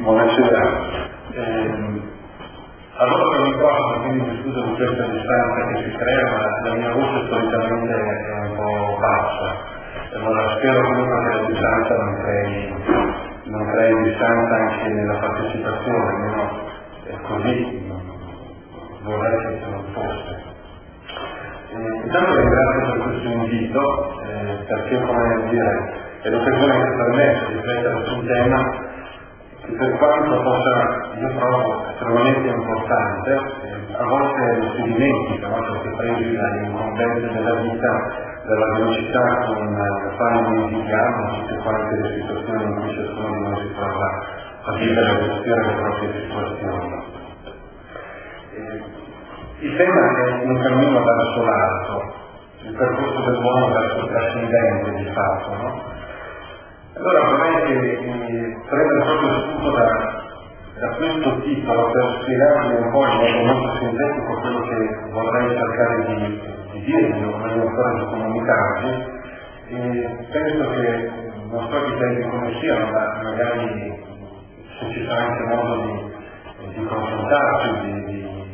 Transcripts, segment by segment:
Buonasera. Allora per il microfono, quindi mi scuso di questa distanza che si crea, ma la mia voce solitamente è un po' bassa. Allora spero comunque che la distanza non crei distanza anche nella partecipazione, almeno così vorrei che non fosse. Intanto ringrazio per questo invito, perché come dire, è l'occasione che permette di riflettere su un tema che per quanto possa, io trovo estremamente importante, a volte lo si dimentica, a volte si prende dagli incombenze della vita, dalla velocità con la quale noi viviamo, tutte quante le situazioni in cui ciascuno di noi si trova a vivere e a gestire le proprie situazioni. Il tema è un cammino verso l'alto, il percorso dell'uomo verso il trascendente di fatto, no? Allora vorrei che prendere proprio spunto da questo titolo per spiegarvi un po' in modo molto sintetico quello che vorrei cercare di dirvi, o meglio ancora di comunicarvi, e penso che non so i tempi come siano, ma magari se ci sarà anche modo di confrontarci,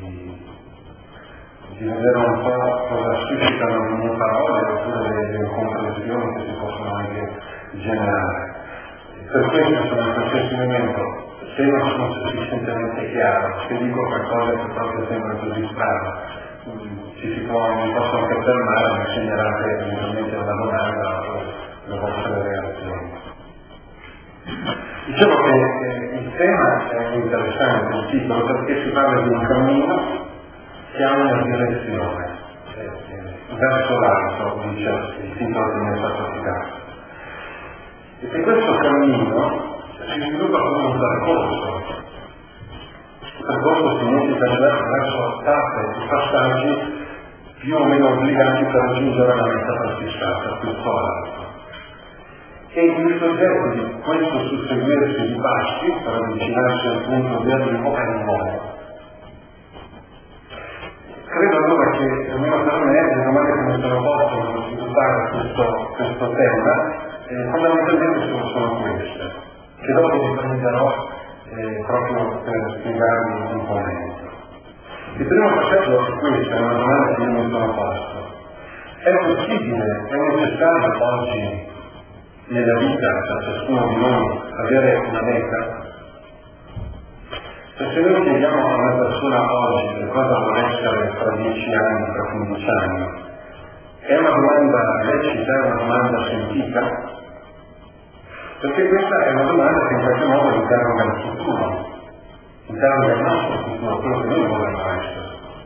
di vedere un po' cosa suscitano le mie parole oppure le comprensioni che si possono anche generare. Per questo sono in qualsiasi momento, se non sono sufficientemente chiaro, se dico qualcosa che proprio sembra così strano, mi posso anche fermare, mi segnalate eventualmente una domanda o le vostre reazioni. Dicevo che il tema è interessante, il titolo, perché si parla di un cammino che ha una direzione, verso l'alto, dice il titolo che mi è stato affidato. E che questo cammino si sviluppa come un percorso. Il percorso significa verso tappe e passaggi più o meno obbligati per raggiungere la meta prefissata, più alto. E il soggetto di questo susseguirsi di passi per avvicinarsi al punto di arrivo è l'uomo. Credo allora che, almeno per me, le domande che mi sono posto per sviluppare questo tema fondamentalmente sono queste, che dopo riprenderò proprio per spiegarvi un po' meglio. Il primo passaggio è questo, è una domanda che io mi sono posto. È possibile, è necessario oggi nella vita per ciascuno di noi avere una meta? Se noi chiediamo a una persona oggi che cosa vuole essere tra 10 anni, tra 15 anni, è una domanda lecita, è una domanda sentita? Perché questa è una domanda che in qualche modo interroga il futuro, interroga il nostro futuro, quello che noi vorremmo essere.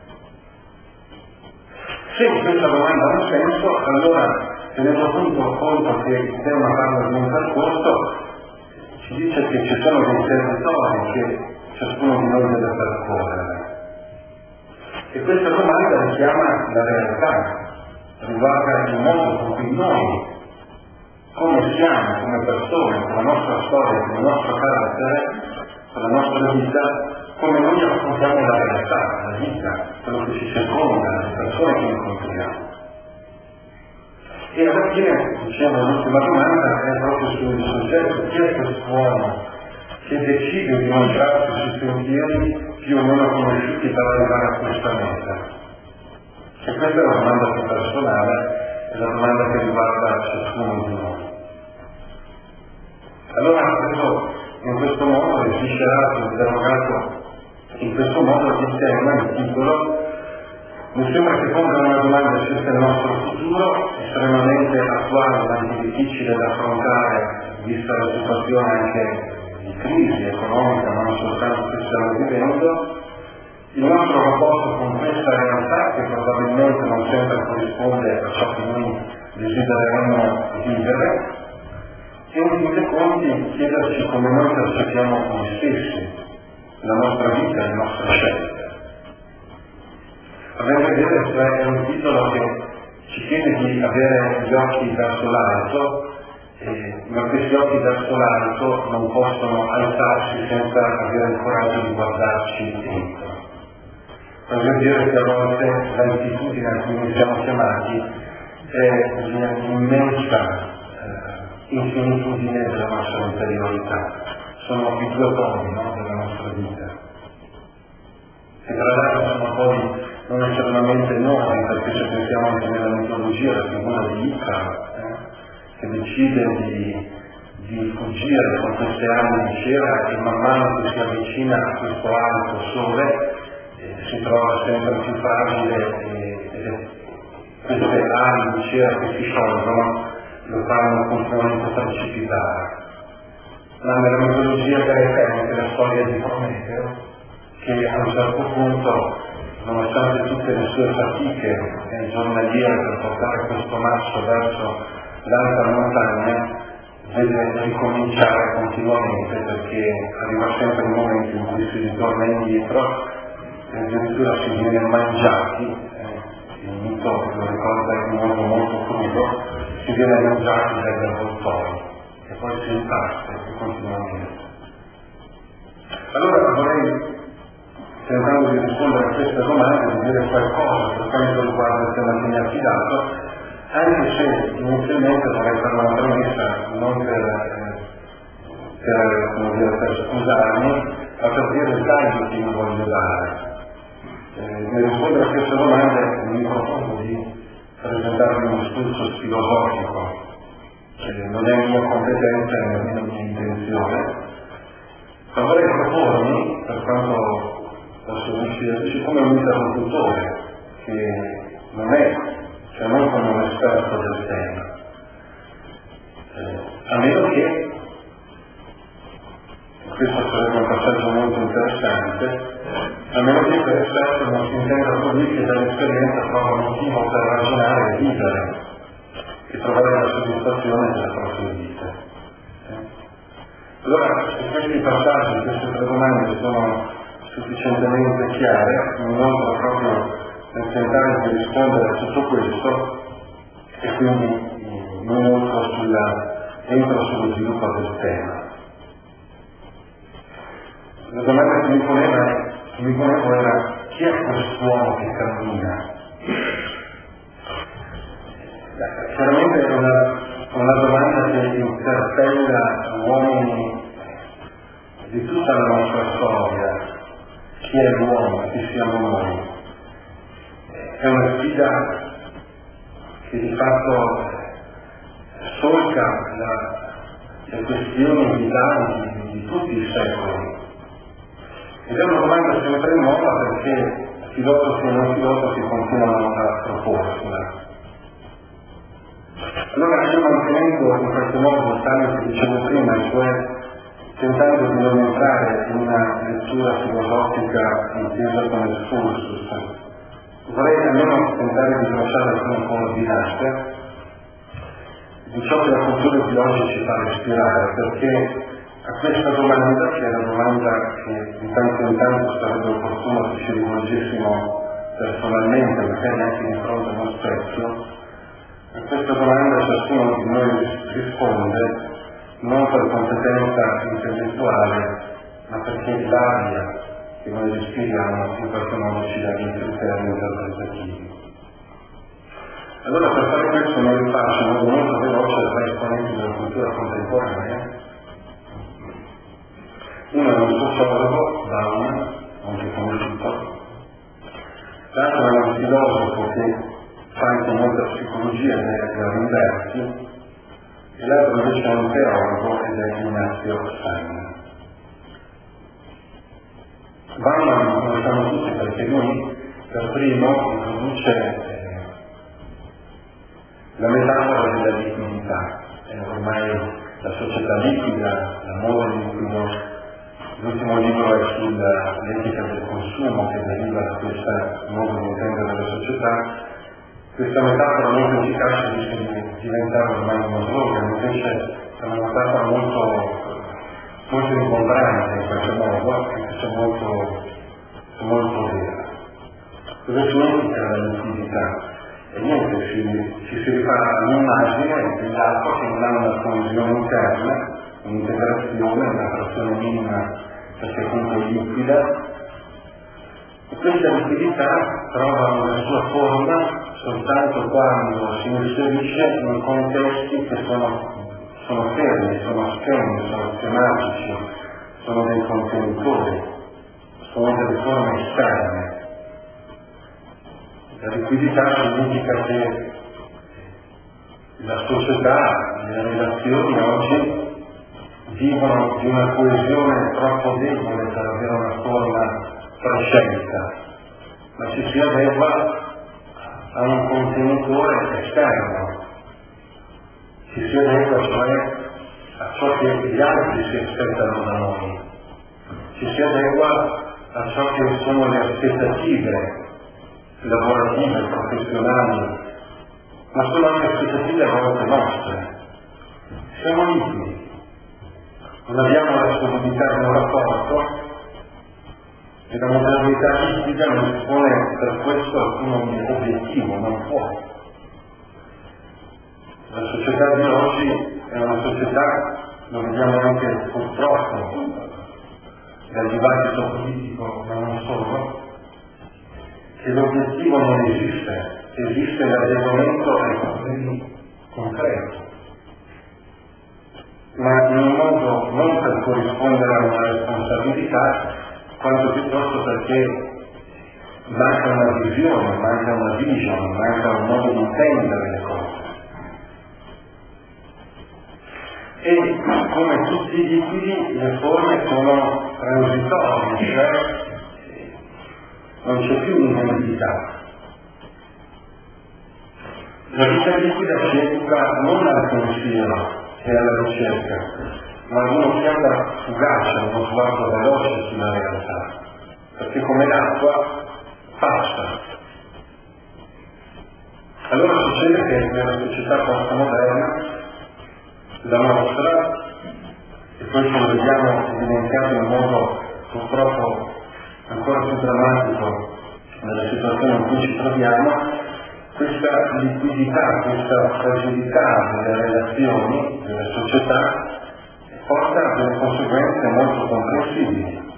Se questa domanda ha un senso, allora tenendo conto che il tema parla di un percorso, ci dice che ci sono dei territori che ciascuno di noi deve percorrere. E questa domanda richiama la realtà, riguarda il modo con cui noi, come siamo, come persone, con la nostra storia, con il nostro carattere, con la nostra vita, come noi affrontiamo la realtà, la vita, quello che ci circonda, le persone che incontriamo. E alla fine, diciamo, l'ultima domanda è proprio sul soggetto, chi è quest'uomo che decide di mangiarsi sui sentieri più o meno conosciuti per arrivare a questa meta? E questa è una domanda più personale, è la domanda che riguarda ciascuno di noi. Allora, in questo modo, sviscerato, interrogato, in questo modo il tema, il titolo, mi sembra che ponga una domanda circa il nostro futuro, estremamente attuale, ma anche difficile da affrontare, vista la situazione anche di crisi economica, ma non soltanto che stiamo vivendo, il nostro rapporto con questa realtà che probabilmente non sempre corrisponde a ciò che noi desidereremmo vivere, e in fin dei conti chiederci come noi percepiamo noi stessi, la nostra vita, le nostre scelte. A ben vedere, cioè, è un titolo che ci chiede di avere gli occhi verso l'alto, ma questi occhi verso l'alto non possono alzarsi senza avere il coraggio di guardarci dentro. Per dire che a volte l'altitudine a cui noi siamo chiamati è l'immensa infinitudine della nostra interiorità. sono i due poli, no, della nostra vita. E tra l'altro sono poi non estremamente nuovi, perché se pensiamo anche nella mitologia la figura di Icaro, che decide di fuggire con queste ali di cera e man mano che si avvicina a questo alto sole si trova sempre più fragile e queste ali di cera che si sciolgono lo fanno continuamente precipitare. Ma nella mitologia greca è anche la storia di Prometeo, che a un certo punto, nonostante tutte le sue fatiche giornaliere per portare questo masso verso l'alta montagna, vede ricominciare continuamente, perché arriva sempre il momento in cui si ritorna indietro e addirittura si viene mangiati, il mito lo ricorda in modo molto crudo, si viene mangiati dagli avvoltoi e poi si imparte continuamente. Allora vorrei, tentando di rispondere a queste domande, dire qualcosa per quanto riguarda il tema che mi ha affidato, anche se inizialmente vorrei fare una premessa non per scusarmi, ma per dire il taglio che io voglio dare. Nel rispondere a queste domande mi propongo di presentarvi un discorso filosofico, che non è mia competenza e nemmeno mia intenzione, ma vorrei propormi, per quanto posso riuscirci, come un interlocutore che non è, cioè non come un esperto del tema, a meno che, questo sarebbe un passaggio molto interessante, a meno che per esperto non si intenda così che dall'esperienza trova motivo per ragionare e vivere e trovare la soddisfazione della propria vita. Allora, se questi passaggi, queste tre domande sono sufficientemente chiare, mi inoltre proprio nel tentare di rispondere a tutto questo e quindi entro sullo sviluppo del tema. La domanda che mi ponevo era: chi è quest'uomo che cammina? Chiaramente è una domanda che interpella uomini di tutta la nostra storia. Chi è l'uomo? Chi siamo noi? È una sfida che di fatto solca le questioni vitali di tutti i secoli. Ed è una domanda sempre nuova perché filosofi e non filosofi continuano a proporsela. Allora io mantenendo in qualche modo il taglio che dicevo prima, cioè tentando di non entrare in una lettura filosofica intesa come excursus, vorrei almeno tentare di lasciare alcune coordinate di ciò che la cultura di oggi ci fa respirare, perché a questa domanda, che è la domanda che di tanto in tanto sarebbe opportuno che ci rivolgessimo personalmente, magari anche di fronte a uno specchio, a questa domanda ciascuno di noi risponde non per competenza intellettuale, ma perché l'aria che noi respiriamo in qualche modo ci dà dei criteri interpretativi. Allora per fare questo noi rifaccio in modo molto veloce le tre esponenti della cultura contemporanea. Uno è un sociologo, Bauman, anche conosciuto, l'altro è un filosofo che fa anche molta psicologia ed è Galimberti, e l'altro invece è un teologo ed è Ignazio Sanna. Bauman lo conosciamo tutti perché lui per primo introduce la metafora della liquidità. Ormai la società liquida, la moda liquida. L'ultimo libro è sull'etica del consumo che deriva da questo modo di intendere la società. Questa metafora molto efficace rischia di diventare ormai uno slogan, invece è una metafora molto ingombrante in qualche modo, anche se molto vera. Cosa significa la liquidità? E niente, ci si rifà all'immagine dell'acqua che non ha una coesione interna, un'integrazione, una frazione minima perché appunto è liquida, e questa liquidità trova una sua forma soltanto quando si inserisce in contesti che sono fermi, sono schemi, sono schematici, sono dei contenitori, sono delle forme esterne. La liquidità significa che la società, le relazioni oggi vivono di una coesione troppo debole per avere una forma prescelta, ma ci si adegua a un contenitore esterno, ci si adegua cioè a ciò che gli altri si aspettano da noi, ci si adegua a ciò che sono le aspettative lavorative, professionali, ma sono anche aspettative a volte nostre. Siamo intimi, non abbiamo la solidità di un rapporto e la modernità liquida non si pone per questo alcun obiettivo, non può. La società di oggi è una società, lo vediamo anche purtroppo dal dibattito politico, ma non solo, che l'obiettivo non esiste, esiste l'adeguamento ai problemi concreti, ma in un modo non per corrispondere a una responsabilità, quanto piuttosto perché manca una visione, manca una vision, manca un modo di intendere le cose. E come tutti i liquidi le forme sono transitorie, cioè non c'è più un'identità. La vita liquida ci educa non al pensiero e alla ricerca, ma ad un'occhiata fugace, uno sguardo veloce sulla realtà, perché come l'acqua passa. Allora succede che nella società postmoderna la nostra, e questo lo vediamo evidenziato in modo purtroppo ancora più drammatico nella situazione in cui ci troviamo, questa liquidità, questa fragilità delle relazioni, delle società, porta a delle conseguenze molto comprensibili.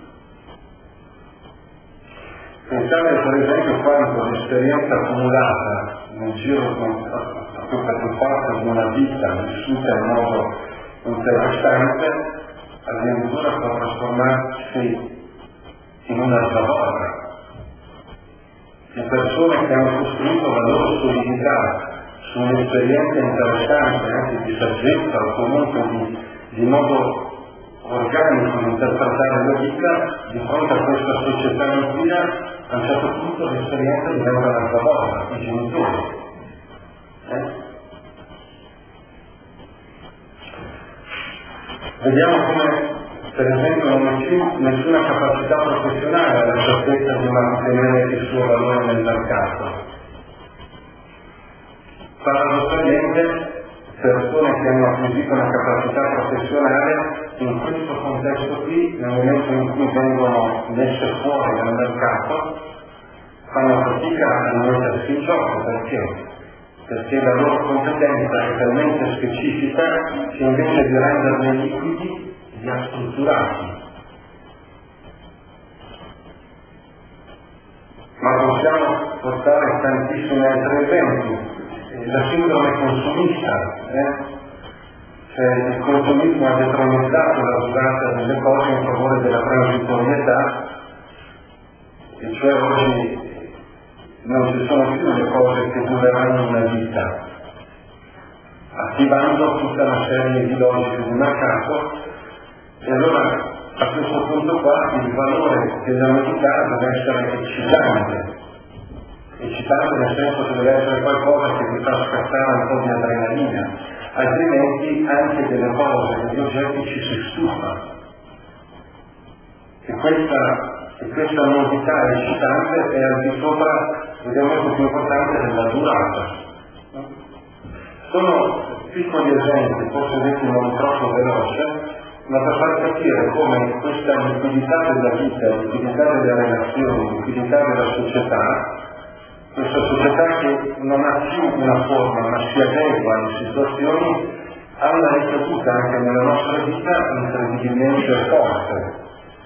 Pensate per esempio quanto l'esperienza accumulata nel giro più forte di una vita vissuta in modo interessante addirittura può trasformarsi in una zavorra. Le persone che hanno costruito la loro solidità su un'esperienza interessante, anche di saggezza o comunque di modo organico di interpretare la vita, di fronte a questa società liquida, a un certo punto l'esperienza diventa una zavorra, i genitori. Vediamo come, per esempio, non c'è più nessuna capacità professionale alla certezza di mantenere il suo valore nel mercato. Paradossalmente, persone che hanno acquisito una capacità professionale, in questo contesto qui, nel momento in cui vengono messe fuori dal mercato, fanno fatica a rimettersi in gioco. Perché? Perché la loro competenza è talmente specifica che invece di renderli liquidi li ha strutturati. Ma possiamo portare tantissimi altri esempi. La sindrome consumista, il consumismo ha detronizzato la durata delle cose in favore della transitorietà, e cioè oggi non ci sono più le cose che dureranno una vita, attivando tutta una serie di logiche di mercato. E allora a questo punto qua il valore della novità deve essere eccitante nel senso che deve essere qualcosa che ti fa scattare un po' di adrenalina, altrimenti anche delle cose, degli oggetti ci si stufa. E questa novità eccitante è al di sopra, ed è molto più importante, della durata. Sono piccoli esempi, forse detti non troppo veloce, ma per far capire come questa liquidità della vita, liquidità delle relazioni, liquidità della società, questa società che non ha più una forma ma si adegua alle situazioni, ha una ricaduta anche nella nostra vita incredibilmente forte.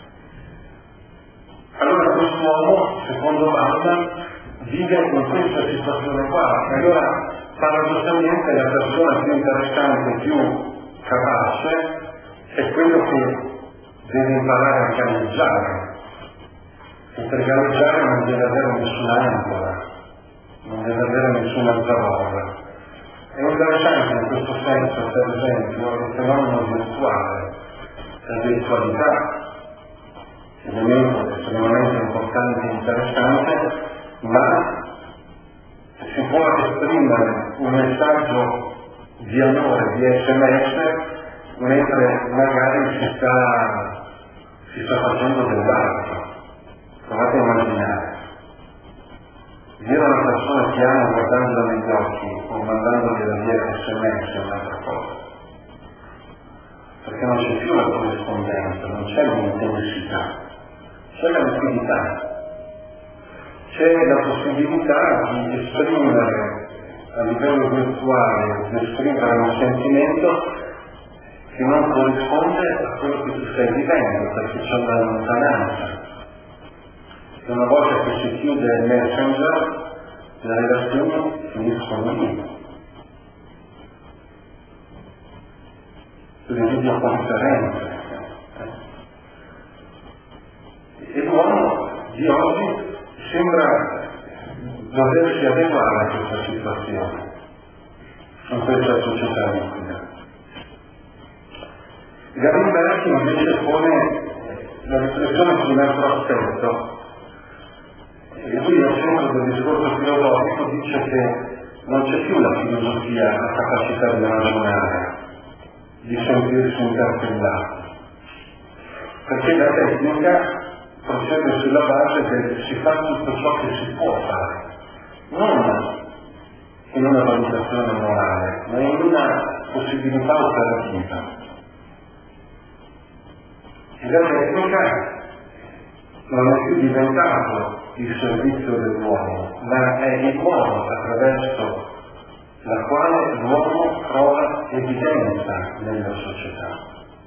Allora quest'uomo, secondo Bauman, vive in questa situazione qua. E allora paradossalmente la persona più interessante, più capace, è quello che deve imparare a galleggiare, e per galleggiare non deve avere nessuna ancora, non deve avere nessuna zavorra. È interessante in questo senso, per esempio, il fenomeno virtuale, la virtualità, elemento estremamente importante e interessante, ma si può esprimere un messaggio di amore, di SMS, mentre magari si sta facendo dell'altro. Provate a immaginare. Dire a una persona che ama guardandola negli occhi o mandandogli la via SMS è un'altra cosa. Perché non c'è più la corrispondenza, non c'è l'intensità, c'è la liquidità. C'è la possibilità di esprimere a livello virtuale, di esprimere un sentimento che non corrisponde a quello che tu stai vivendo, perché c'è una lontananza. E una volta che si chiude il messenger, le relazioni finiscono lì. Le videoconferenze. E l'uomo di oggi sembra doversi adeguare a questa situazione, in questa società liquida. Galimberti invece pone la riflessione su un altro aspetto, e lui al centro del discorso filosofico dice che non c'è più la filosofia, la capacità di ragionare, di sentirsi interpellato, perché la tecnica procede sulla base che si fa tutto ciò che si può fare, non in una valutazione morale, ma in una possibilità operativa. E la tecnica non è più diventato il servizio dell'uomo, ma è il modo attraverso la quale l'uomo trova evidenza nella società.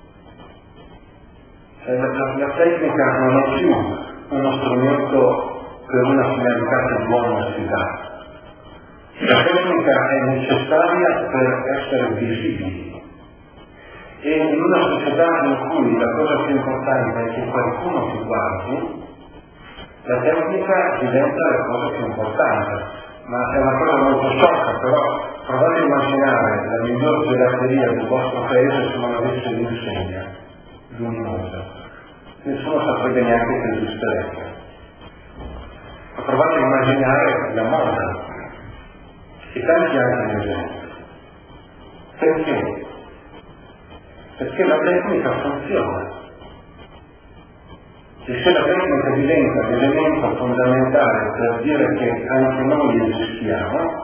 La tecnica non è più uno strumento per una finalità che l'uomo si dà. La tecnica è necessaria per essere visibili. E in una società in cui la cosa più importante è che qualcuno ti guardi, la tecnica diventa la cosa più importante. Ma è una cosa molto sciocca, però provate a immaginare la miglior gelateria del vostro paese se non avesse l'insegna luminosa. Nessuno saprebbe neanche che esisterebbe. Ma provate a immaginare la moda e tanti altri esempi. Perché? Perché la tecnica funziona. E se la tecnica diventa l'elemento fondamentale per dire che anche noi esistiamo,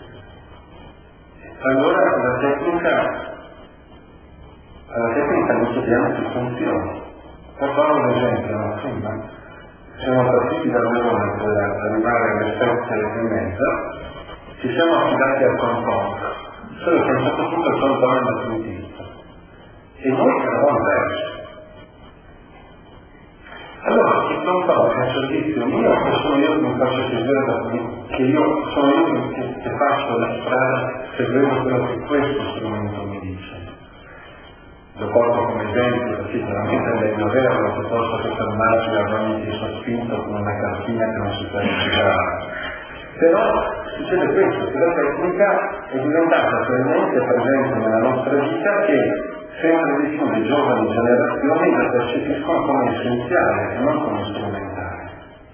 allora la tecnica non chiediamo che funzioni. Per fare un esempio, no? Prima siamo partiti da Verona per arrivare alle 7:30, ci siamo affidati al controllo, solo che a un certo punto il controllo è finito. E noi eravamo persi. Allora, il controllo è un servizio mio, o sono io che mi faccio seguire da qui, che io sono io che faccio la strada seguendo quello che questo strumento mi dice. Lo porto come esempio, perché sicuramente è meglio averlo piuttosto che fermarsi a ogni tiro spinto con una cartina che non si può integrare. Però succede questo, che la tecnica è diventata talmente presente nella nostra vita che sempre di più le giovani generazioni la percepiscono come essenziale e non come strumentale.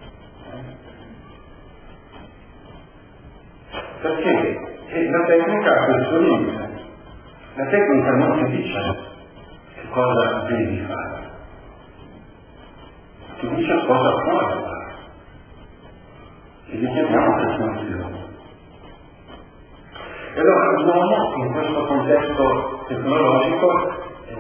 Perché? La tecnica ha questo limite. La tecnica non ti dice che cosa devi fare, ti dice cosa puoi fare. E gli chiediamo che funzioni. E allora l'uomo in questo contesto tecnologico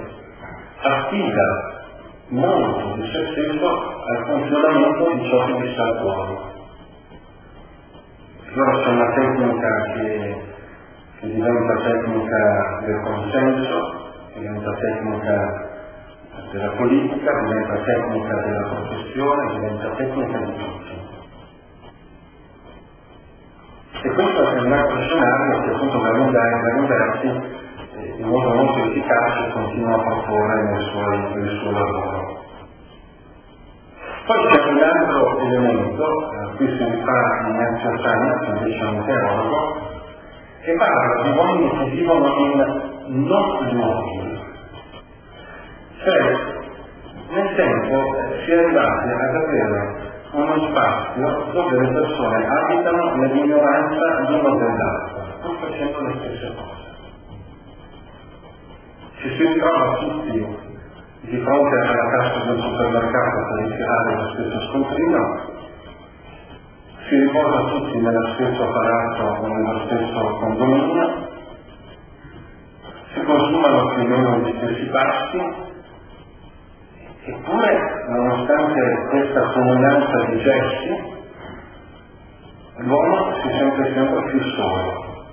affida molto di se stesso al funzionamento di ciò che gli sta fuori. Allora c'è una tecnica che diventa tecnica del consenso, diventa tecnica della politica, diventa tecnica della professione, diventa tecnica di tutti. E questo è un altro scenario che appunto Galimberti in modo molto efficace continua a proporre nel suo lavoro. Poi c'è un altro elemento, qui si rifà in Ignazio Sanna, che invece è un teologo, che parla di uomini che vivono in non luoghi. Cioè, nel tempo si è arrivati ad avere uno spazio dove le persone abitano nell'ignoranza l'uno dell'altro, pur facendo le stesse cose. Ci si ritrova tutti di fronte alla cassa del supermercato per ritirare lo stesso scontrino, si riposa tutti nello stesso palazzo o nello stesso condominio, si consumano più o meno gli stessi pasti, eppure, nonostante questa comunanza di gesti, l'uomo si sente sempre più solo,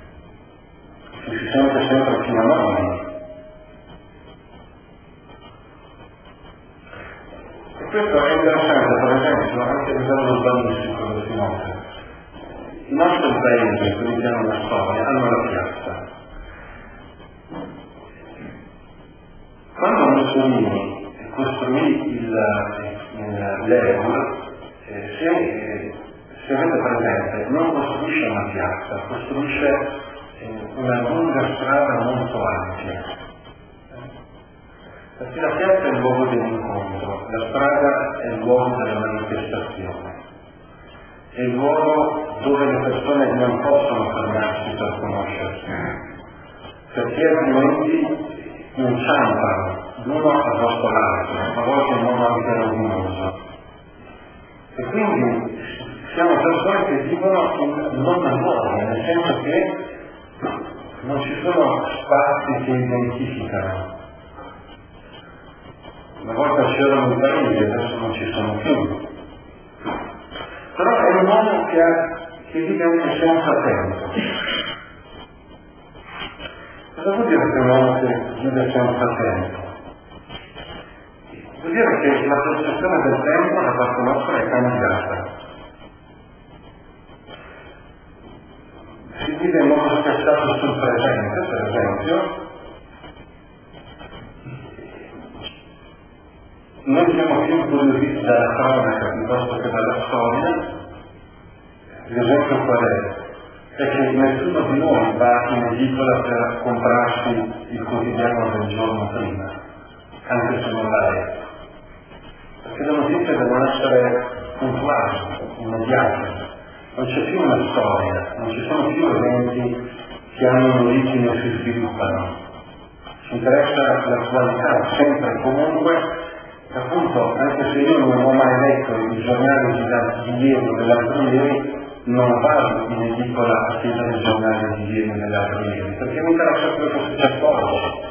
si sente sempre più anonimo. E questo è interessante, per esempio, anche a livello urbanistico del Piemonte. I nostri paesi, quelli che hanno una storia, hanno la piazza. Quando Mussolini costruì l'Eur, se avete presente, non costruisce una piazza, costruisce una lunga strada molto ampia. Perché la piazza è il luogo dell'incontro, la strada è il luogo della manifestazione, è il luogo dove le persone non possono fermarsi per conoscersi, perché altrimenti inciampano l'uno addosso l'altro, a volte in modo anche rovinoso. E quindi siamo persone che vivono in non luoghi, nel senso che non ci sono spazi che identificano. Una volta c'erano i paesi, adesso non ci sono più. Però è un uomo che vive anche senza tempo. Cosa vuol dire che un uomo che vive senza tempo? Vuol dire che la percezione del tempo da parte nostra è cambiata. Si vive in modo schiacciato sul presente, per esempio. Noi siamo più incuriositi dalla cronaca piuttosto che dalla storia. L'esempio qual è? È che nessuno di noi va in edicola per comprarsi il quotidiano del giorno prima, anche se non l'ha letto. Perché le notizie devono essere puntuali, immediate. Non c'è più una storia, non ci sono più eventi che hanno un'origine e si sviluppano. Ci interessa l'attualità, sempre e comunque. Appunto, anche se io non ho mai letto i giornali di ieri o dell'altro ieri, non vado in edicola a chiedere il giornale di ieri o dell'altro ieri, perché mi interessa quello che succede oggi.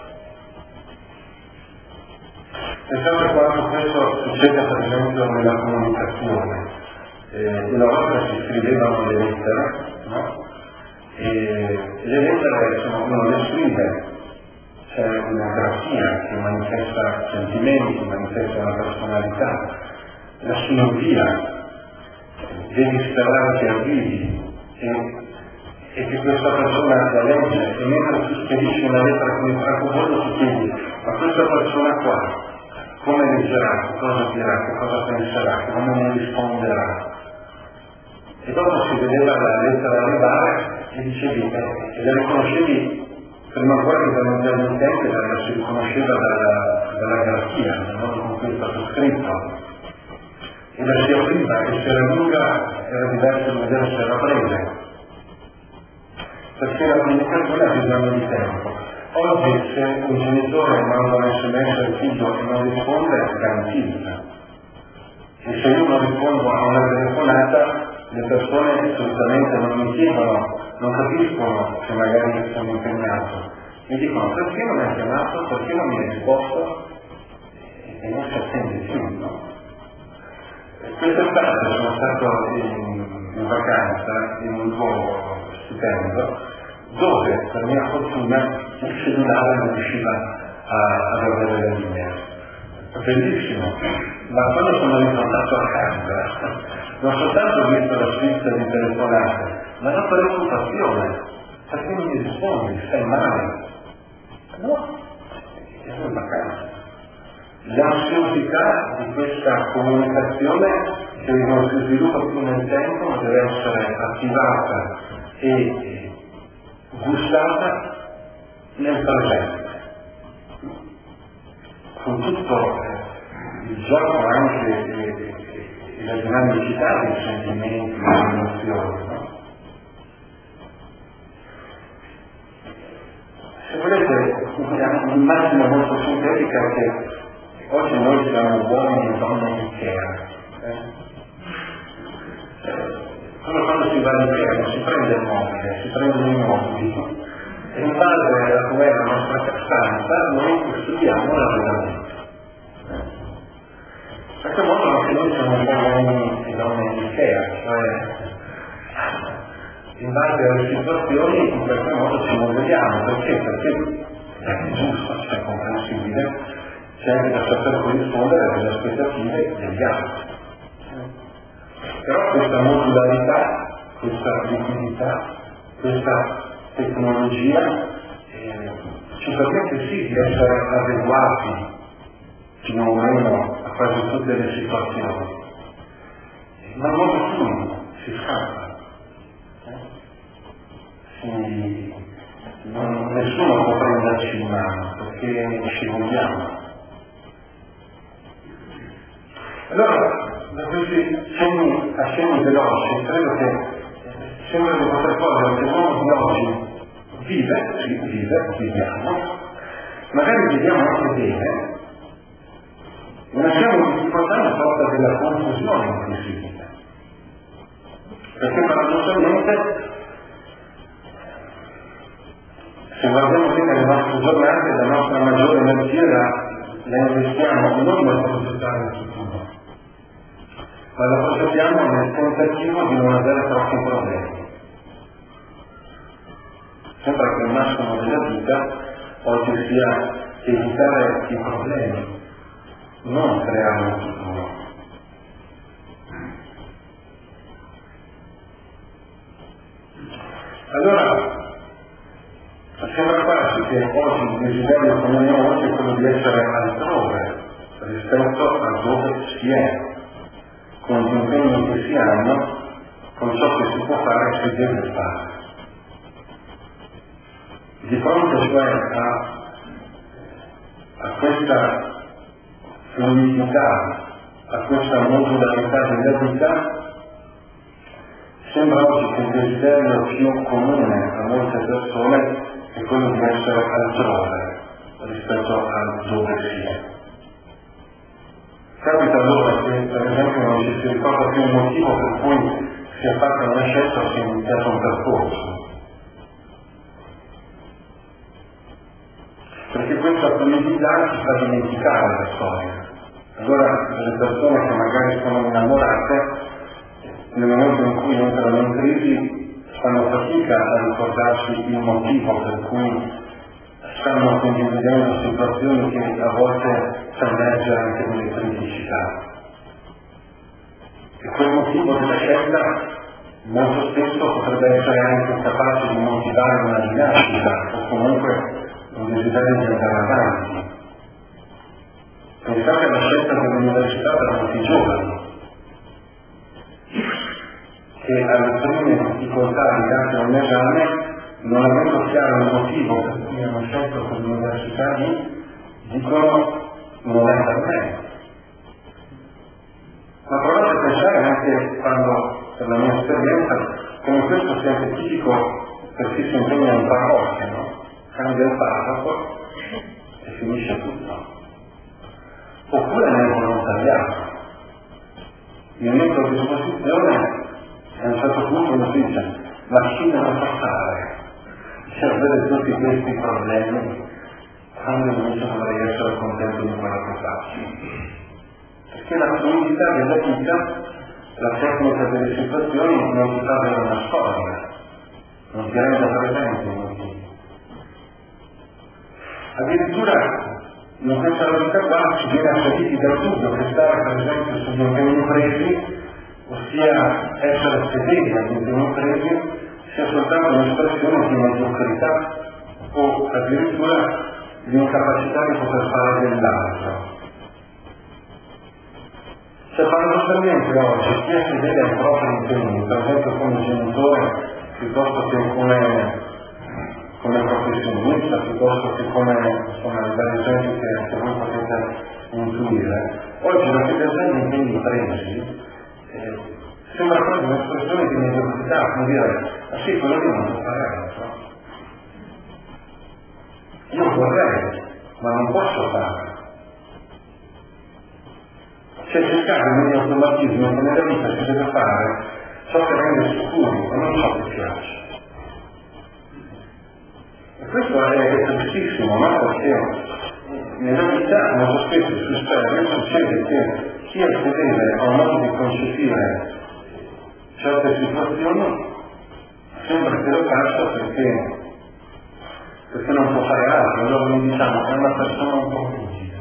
Pensate quanto questo succede per esempio nella comunicazione. Una volta si scrivevano le lettere, no? E le lettere uno le scrive, c'è una grafia che manifesta sentimenti, manifesta una personalità, la sinergia, devi sperare che arrivi e che questa persona la legge, e mentre tu spedisci una lettera con il francobollo ti chiedi, ma questa persona qua come leggerà, cosa dirà, cosa penserà, come mi risponderà? E dopo si vedeva la lettera arrivare e dicevi, e la riconoscevi prima ancora che dall'intermittente, perché si riconosceva dalla grafia, dal modo con cui è stato scritto. E la si apriva, e se era lunga era diverso da vedere se era breve. Perché la comunicazione ha bisogno di tempo. Oggi se un genitore manda un SMS al figlio e non risponde, garantizza. E se io non rispondo a una telefonata, le persone assolutamente non mi chiedono, non capiscono che magari sono impegnato. Mi dicono perché non mi hai chiamato, perché non mi hai risposto, e non si attende più, no? Quest'estate sono stato in vacanza in un luogo stupendo dove per mia fortuna il cellulare non riusciva ad avere le linee. Bellissimo, ma quando sono ritornato a casa non soltanto ho visto la sfida di telefonate, ma ho preoccupazione, perché non mi rispondi, stai male? No, ero in vacanza. l'ansiosità di questa comunicazione che non si sviluppa più nel tempo, ma deve essere attivata e gustata nel presente. Con tutto il gioco anche e la dinamicità dei sentimenti, delle emozioni, no? Se volete, un'immagine molto sintetica che oggi noi siamo uomini e donne di Ikea. Quando si va all'Ikea non si prende il mobile, si prendono i mobili e in base a com'è la nostra stanza noi costruiamo l'arredamento. In questo modo anche noi siamo un po' uomini e donne di Ikea, cioè in base alle situazioni in qualche modo ci modelliamo. Perché? Perché è giusto, è comprensibile, c'è anche da saper corrispondere alle aspettative degli altri. Però questa modularità, questa liquidità, questa tecnologia ci permette sì di essere adeguati più o meno a quasi tutte le situazioni, ma non nessuno si scappa. Nessuno può prenderci in mano perché scivoliamo. Allora, da questi accenni veloci, credo che sembra di poter cogliere che l'uomo di oggi viviamo, magari viviamo anche bene, non abbiamo difficoltà a causa della confusione in cui si vive. Perché paradossalmente, se guardiamo bene le nostre giornate, la nostra maggiore energia la investiamo non nel progettare il futuro, ma la progettiamo nel tentativo di non avere troppi problemi. Sembra che il massimo della vita oggi sia evitare i problemi, non creare un futuro. Allora, sembra quasi che oggi il desiderio comune a oggi è quello di essere altrove rispetto a dove si è, con gli impegni che si hanno, con ciò che si può fare e si deve fare. Di fronte cioè a questa fluidità, a questa modularità della vita, sembra oggi che il desiderio più comune a molte persone è quello di essere altrove rispetto a dove si è. Capita allora che per esempio non ci si ricorda più il motivo per cui si è fatta una scelta o si è iniziato un percorso. Perché questa fluidità ci fa dimenticare la storia. Allora le persone che magari sono innamorate, nel momento in cui entrano in crisi, fanno fatica a ricordarsi il motivo per cui stanno condividendo situazioni che a volte emerge anche delle criticità. E quel motivo della scelta molto spesso potrebbe essere anche capace di motivare una rinascita o comunque un desiderio di andare avanti. Pensate alla scelta dell'università per molti giovani che alle prime difficoltà legate a un esame, non avendo chiaro il motivo per cui hanno scelto quell'università lì, dicono non è per me. Ma provate a pensare anche quando, per la mia esperienza, come questo sia anche tipico per chi si impegna in parrocchia, no? Cambia il parroco e finisce tutto. Oppure nel volontariato. Mi metto a disposizione e a un certo punto mi dice, ma chi me lo fa fare? Cioè avere tutti questi problemi quando invece dovrei essere contento di quello che faccio. Perché la fluidità della vita, la tecnica delle situazioni non ti fa avere una storia, non ti rende presente i motivi. Addirittura in questa vita qua ci viene asseriti dal dubbio che stare per esempio sugli impegni presi, ossia essere fedeli agli impegni presi, sia soltanto un'espressione di mediocrità o addirittura l'incapacità di poter fare dell'altro. Cioè paradossalmente oggi chi si vede ai propri impegni, per esempio come genitore, piuttosto che come professionista, piuttosto che come dagli esempi che voi potete intuire, oggi la situazione degli impegni presi sembra quasi un'espressione di mediocrità, come dire, ma sì, quello lì non può fare altro. Io vorrei, ma non posso fare. C'è cercare un automatismo che nella vita si deve fare ciò che rende sicuri e non ciò che piace. E questo è tristissimo, no? Perché nella vita molto spesso succede che chi è fedele a un modo di concepire certe situazioni sembra che lo faccia perché non può fare altro. Allora noi diciamo che è una persona un po' rigida,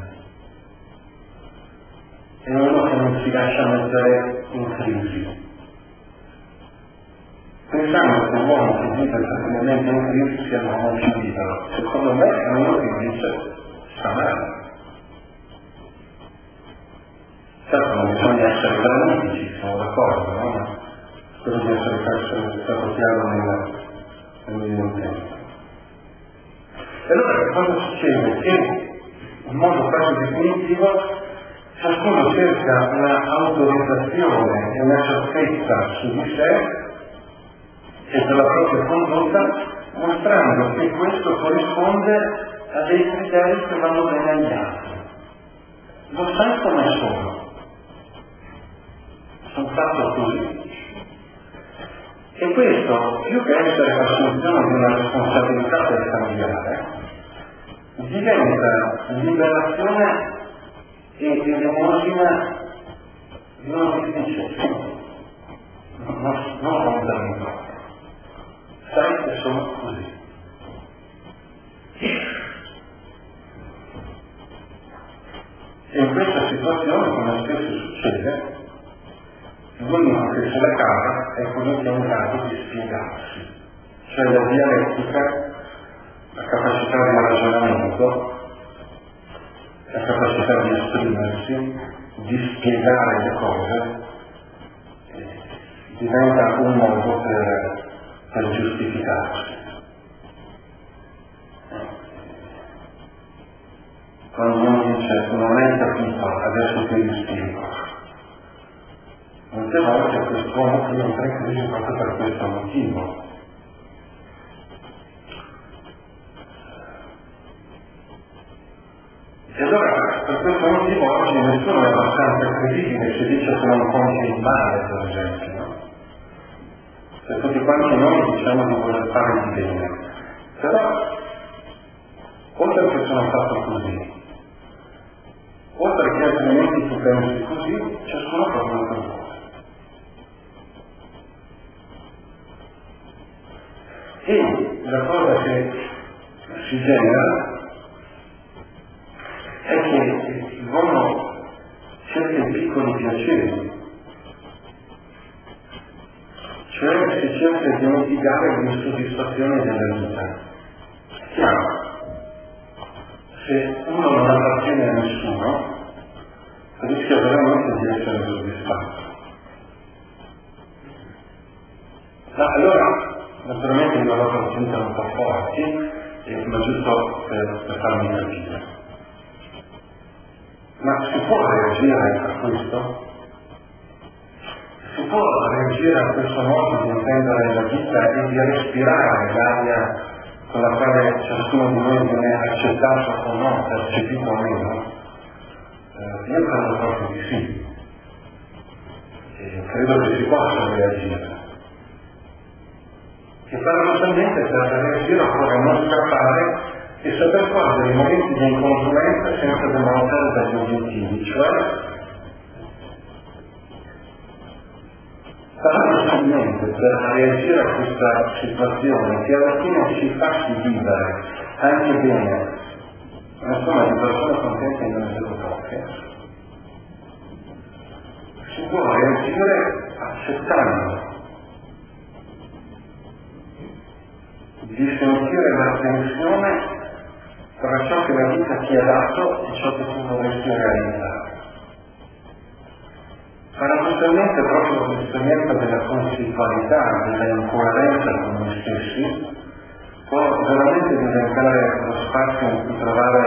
è uno che non si lascia mettere in crisi. Pensando che l'uomo che vive certamente in crisi sia l'uomo più libero. Secondo me è uno che invece sta male. Certo non bisogna essere drammatici, sono d'accordo, no? Spero di essere stato chiaro nel mio tempo. E allora cosa succede? Che in modo quasi definitivo ciascuno cerca una autorizzazione e una certezza su di sé e per la propria condotta, mostrando che questo corrisponde a dei criteri che vanno bene agli altri. Lo sai come sono? Sono fatto così. E questo, più che essere l'assunzione di una responsabilità per cambiare, diventa liberazione e elemosina di una difficile. Non lontano. Sai che sono così. E in questa situazione, come spesso succede, l'unico che se la cava è quello che è in grado di spiegarsi, cioè la dialettica, la capacità di ragionamento, la capacità di esprimersi, di spiegare le cose, diventa un modo per giustificarsi. Quando uno dice non hai capito, adesso ti rispiego. Molte volte quest'uomo qui entra in crisi proprio per questo motivo. E allora, per questo motivo oggi nessuno è abbastanza credibile se dice che non compie il male, per esempio, no? Se tutti quanti noi diciamo di voler fare il bene. Però, oltre che sono fatto così, oltre che altrimenti tu pensi così, ciascuno fa quello che vuole. E la cosa che si genera è che l'uomo cerca i piccoli piaceri, cioè si cerca di mitigare le insoddisfazioni della vita. Chiaro, se uno non appartiene a nessuno, rischia veramente di essere soddisfatto. Ma allora, naturalmente io l'ho conosciuta un po' forti, ma giusto per farmi capire. Ma si può reagire a questo? Si può reagire a questo modo di intendere la vita e di respirare l'aria con la quale ciascuno di noi viene accettato o no, percepito o meno? Io credo proprio di sì. E credo che si possa reagire. E paradossalmente per reagire occorre non scappare e saper cogliere i momenti di incongruenza senza demordere dagli obiettivi, cioè paradossalmente per reagire a questa situazione che alla fine ci fa vivere anche bene, insomma di persone contente in una delle poche, si può reagire accettando di sentire l'attenzione tra ciò che la vita ti ha dato e ciò che tu vorresti realizzare. Paradossalmente proprio l'esperienza della conflittualità, della incoerenza con noi stessi, può veramente diventare lo spazio in cui trovare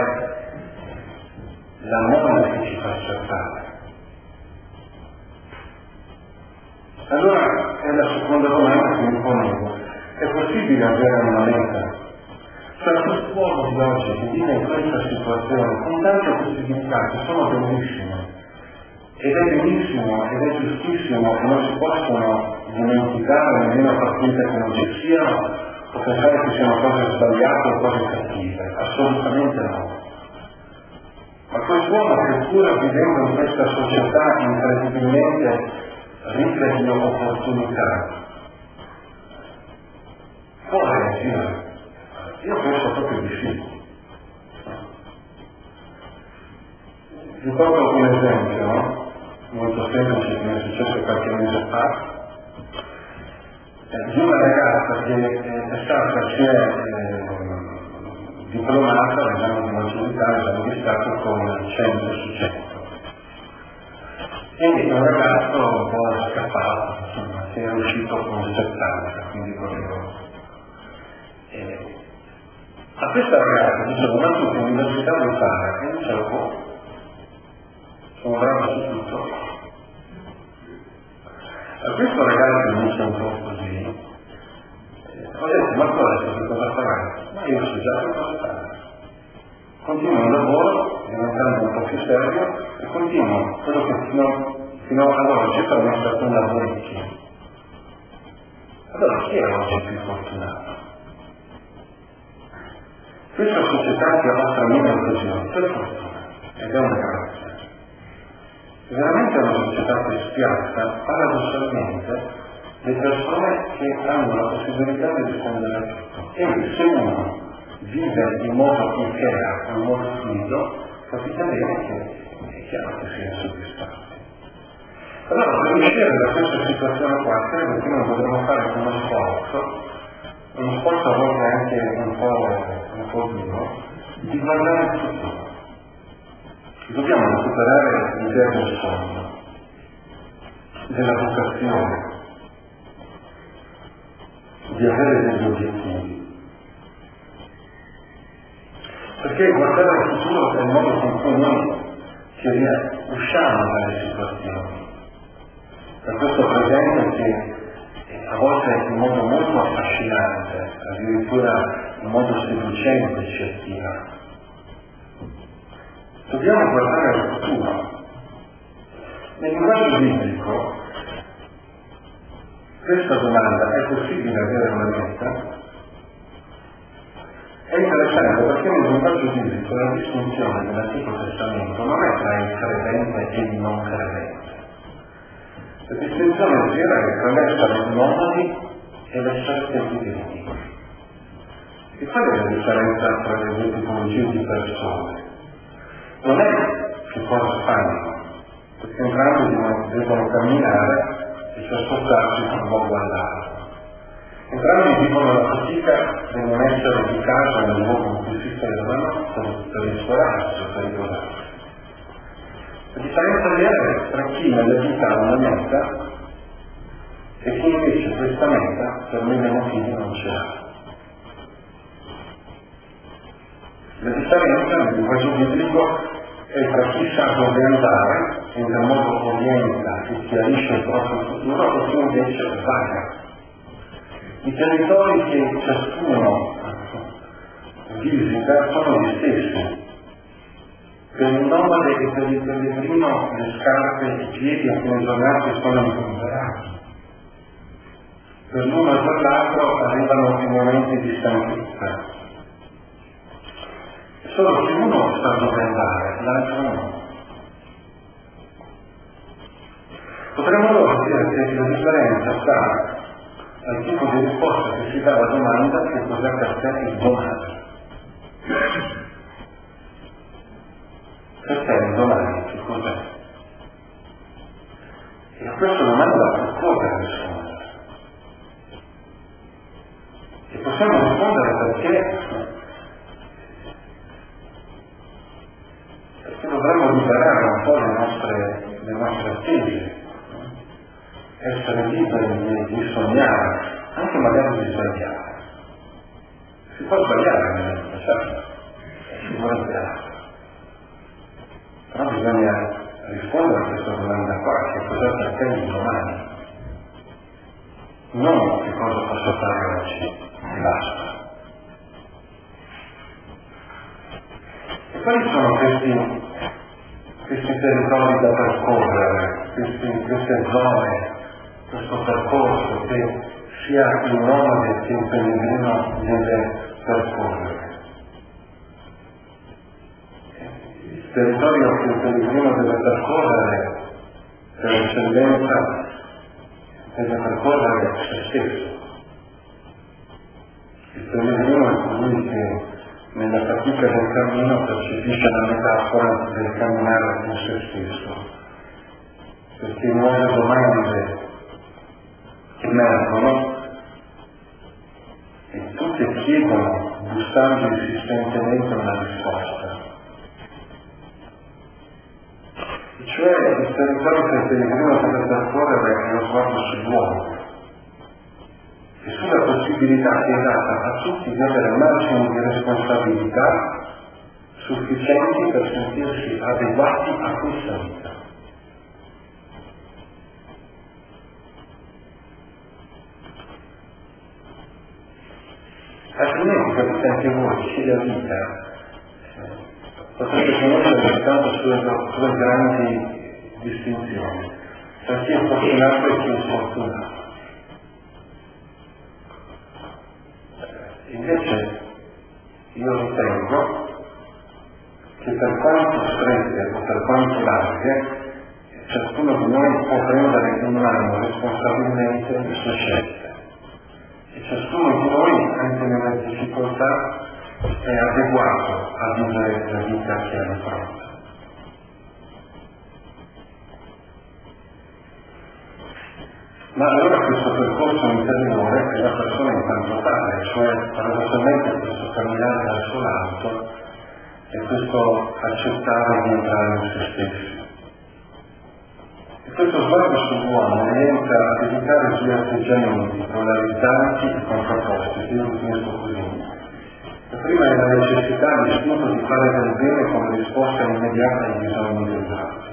l'amore che ci fa accettare. Allora è la seconda domanda che mi ponevo: è possibile avere una meta? Cioè quest'uomo di oggi che vive in questa situazione con tante possibilità che sono bellissime, ed è benissimo ed è giustissimo che non si possono dimenticare nemmeno far finta che non ci siano o pensare che siano cose sbagliate o cose cattive, assolutamente no. Ma quest'uomo che pur vivendo in questa società incredibilmente ricca di opportunità può reagire? Io penso proprio di sì. Ricordo un esempio, no? Molto semplice che mi è successo qualche mese fa, di una ragazza che è stata sia diplomata all'esame di maturità, all'esame di Stato con 100 su 100. Quindi un ragazzo un po' scappato, insomma, che è uscito con 70, quindi volevo. A questa ragazza dicevo: ma tu che università vuoi fare? E dicevo: sono bravo su tutto. A questo ragazzo mi sono un po' così, ho detto: ma tu adesso che cosa farai? Ma io so già che cosa fare. Continuo il lavoro, diventando un po' più serio, e continuo quello che fino ad oggi per me è stato un lavorecchio. Allora chi è oggi più fortunato? Questa società che offre mille occasioni, per fortuna, ed è una grazia. Veramente è una società che spiazza paradossalmente le persone che hanno la possibilità di rispondere a tutto. E se uno vive in modo Ikea, in modo fluido, capite bene che è chiaro che sia insoddisfatto. Allora, per uscire da questa situazione qua, credo che noi dovremmo fare uno sforzo a volte anche un po' duro, di guardare il futuro. Dobbiamo recuperare l'idea del sogno, della vocazione, di avere degli obiettivi. Perché guardare al futuro è il modo con cui noi usciamo dalle situazioni. Per questo presente che a volte in modo molto affascinante, addirittura in modo seducente ci attira. Dobbiamo guardare al futuro. Nel linguaggio biblico questa domanda, è possibile avere una meta? È interessante perché nel linguaggio biblico la distinzione dell'Antico Testamento non è tra il credente e il non credente. La distinzione gira tra l'essere nomadi e l'essere divini. E qual è la differenza tra le due tipologie di persone? Non è che cosa fanno, perché entrambi devono camminare e si spostarsi da un luogo all'altro. Entrambi vivono la fatica di non essere di casa nel luogo in cui si fermano per rispararsi o per riposarsi. La differenza vera è tra chi nella vita ha una meta e chi invece questa meta per mille motivi non ce l'ha. La differenza nel linguaggio biblico è tra chi sa dove andare e in quel modo orienta e chiarisce il proprio futuro e chi invece vaga. I territori che ciascuno visita sono gli stessi. Per il nomade e per il pellegrino le scarpe e i piedi a fine giornata sono incontrati. Per l'uno e per l'altro arrivano i momenti di stanchezza. Solo che uno sa dove andare, l'altro no. Potremmo allora dire che la differenza sta al tipo di risposta che si dà alla domanda: che cos'è per te il domani? Per te il domani che cos'è? E a questa domanda occorre rispondere. E possiamo rispondere perché dovremmo liberare un po' le nostre attese, essere liberi di sognare, anche magari di sbagliare. Si può sbagliare nella vita, certo, si può sbagliare. Però bisogna rispondere a questa domanda qua, che cosa per te di domani? Non che cosa posso fare oggi, e basta. E quali sono questi territori da percorrere, queste zone, questo percorso che sia il nomade che il pellegrino deve percorrere? Il territorio che il pellegrino deve percorrere per eccellenza deve percorrere se stesso. Il pellegrino è colui che nella fatica del cammino percepisce la metafora del camminare con se stesso, perché nuove domande emergono e tutte chiedono, bussando insistentemente, una risposta. Cioè il territorio che il pellegrino deve percorrere è lo sguardo sull'uomo e sulla possibilità che è data a tutti di avere margini di responsabilità sufficienti per sentirsi adeguati a questa vita. Altrimenti capite anche voi che la vita potrebbe conoscere soltanto sue grandi distinzioni, tra chi è fortunato e chi è sfortunato. Invece io ritengo che per quanto strette o per quanto larghe, ciascuno di noi può prendere in mano responsabilmente le sue scelte e ciascuno di noi, anche nelle difficoltà, è adeguato a vivere la vita che ha di fronte. Ma allora questo percorso interiore è la persona in quanto tale, cioè paradossalmente questo camminare verso l'alto e questo accettare di entrare in se stessi. E questo sguardo sull'uomo orienta a dedicare i suoi atteggiamenti polarizzanti e contrapposti, che io definisco così. La prima è la necessità l'istinto di fare del bene come risposta immediata ai bisogni degli altri.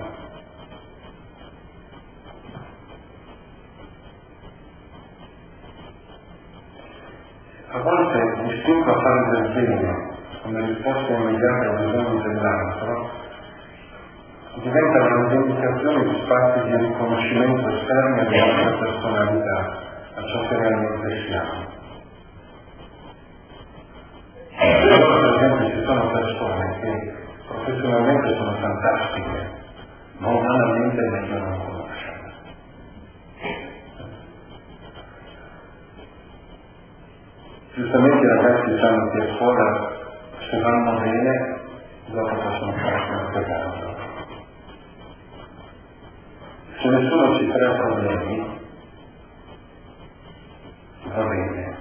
A volte l'istinto a fare del bene come risposta immediata ai bisogni dell'altro diventa la rivendicazione di spazi di riconoscimento esterni alla nostra personalità, a ciò che realmente siamo. Allora, per esempio, ci sono persone che professionalmente sono fantastiche, ma umanamente meglio non conoscono. Giustamente i ragazzi sanno che a scuola, se vanno bene, dopo possono fare qualche caso. Se nessuno si crea problemi, va bene.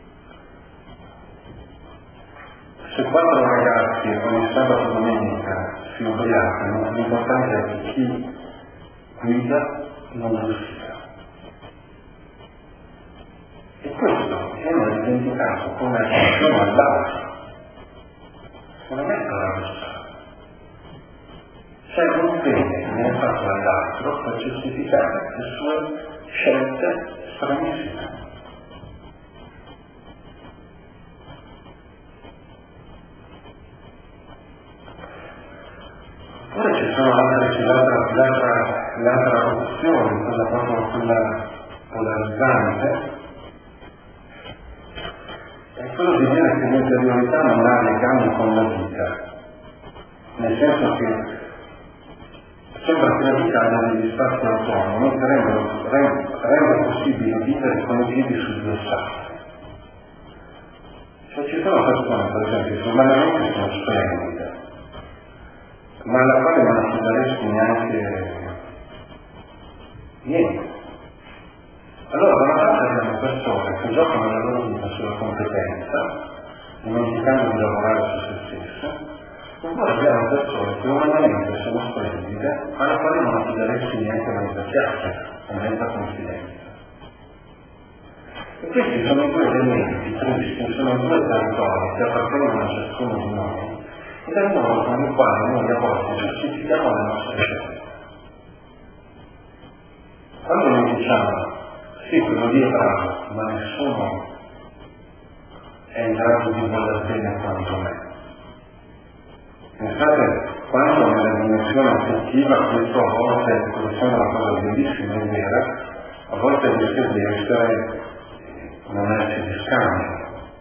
Se 4 ragazzi ogni sabato e domenica si ubriacano, l'importante è che chi guida non lo sia. E questo viene rivendicato come attenzione all'altro, non è paradossale. C'è un bene che viene fatto all'altro per giustificare le sue scelte stranissime. Ora ci sono l'altra opzione, quella polarizzante, è quello di dire che l'interiorità non ha legami con la vita, nel senso che sembra che la vita abbia degli spazi autonomi che rendono possibile vivere con i piedi sui 2 sassi. Cioè ci sono persone, per esempio, che umanamente sono splendide, ma alla quale non si daresti neanche niente. Allora da una parte abbiamo persone che giocano la loro vita sulla competenza, dimenticando di lavorare su se stesse, Oppure abbiamo persone che umanamente sono splendide, alle quali non affideresti neanche mezza chiacchiera, o mezza confidenza. E questi sono due elementi tristi, sono due territori che appartengono a ciascuno di noi, ed è il modo con il quale noi a volte giustifichiamo le nostre scelte. Quando noi diciamo, sì, quello lì è bravo, ma nessuno è in grado di voler bene quanto me. Pensate, quando nella dimensione affettiva questo a volte, pur essendo una cosa bellissima e vera, a volte rischia di essere non esce di scambio.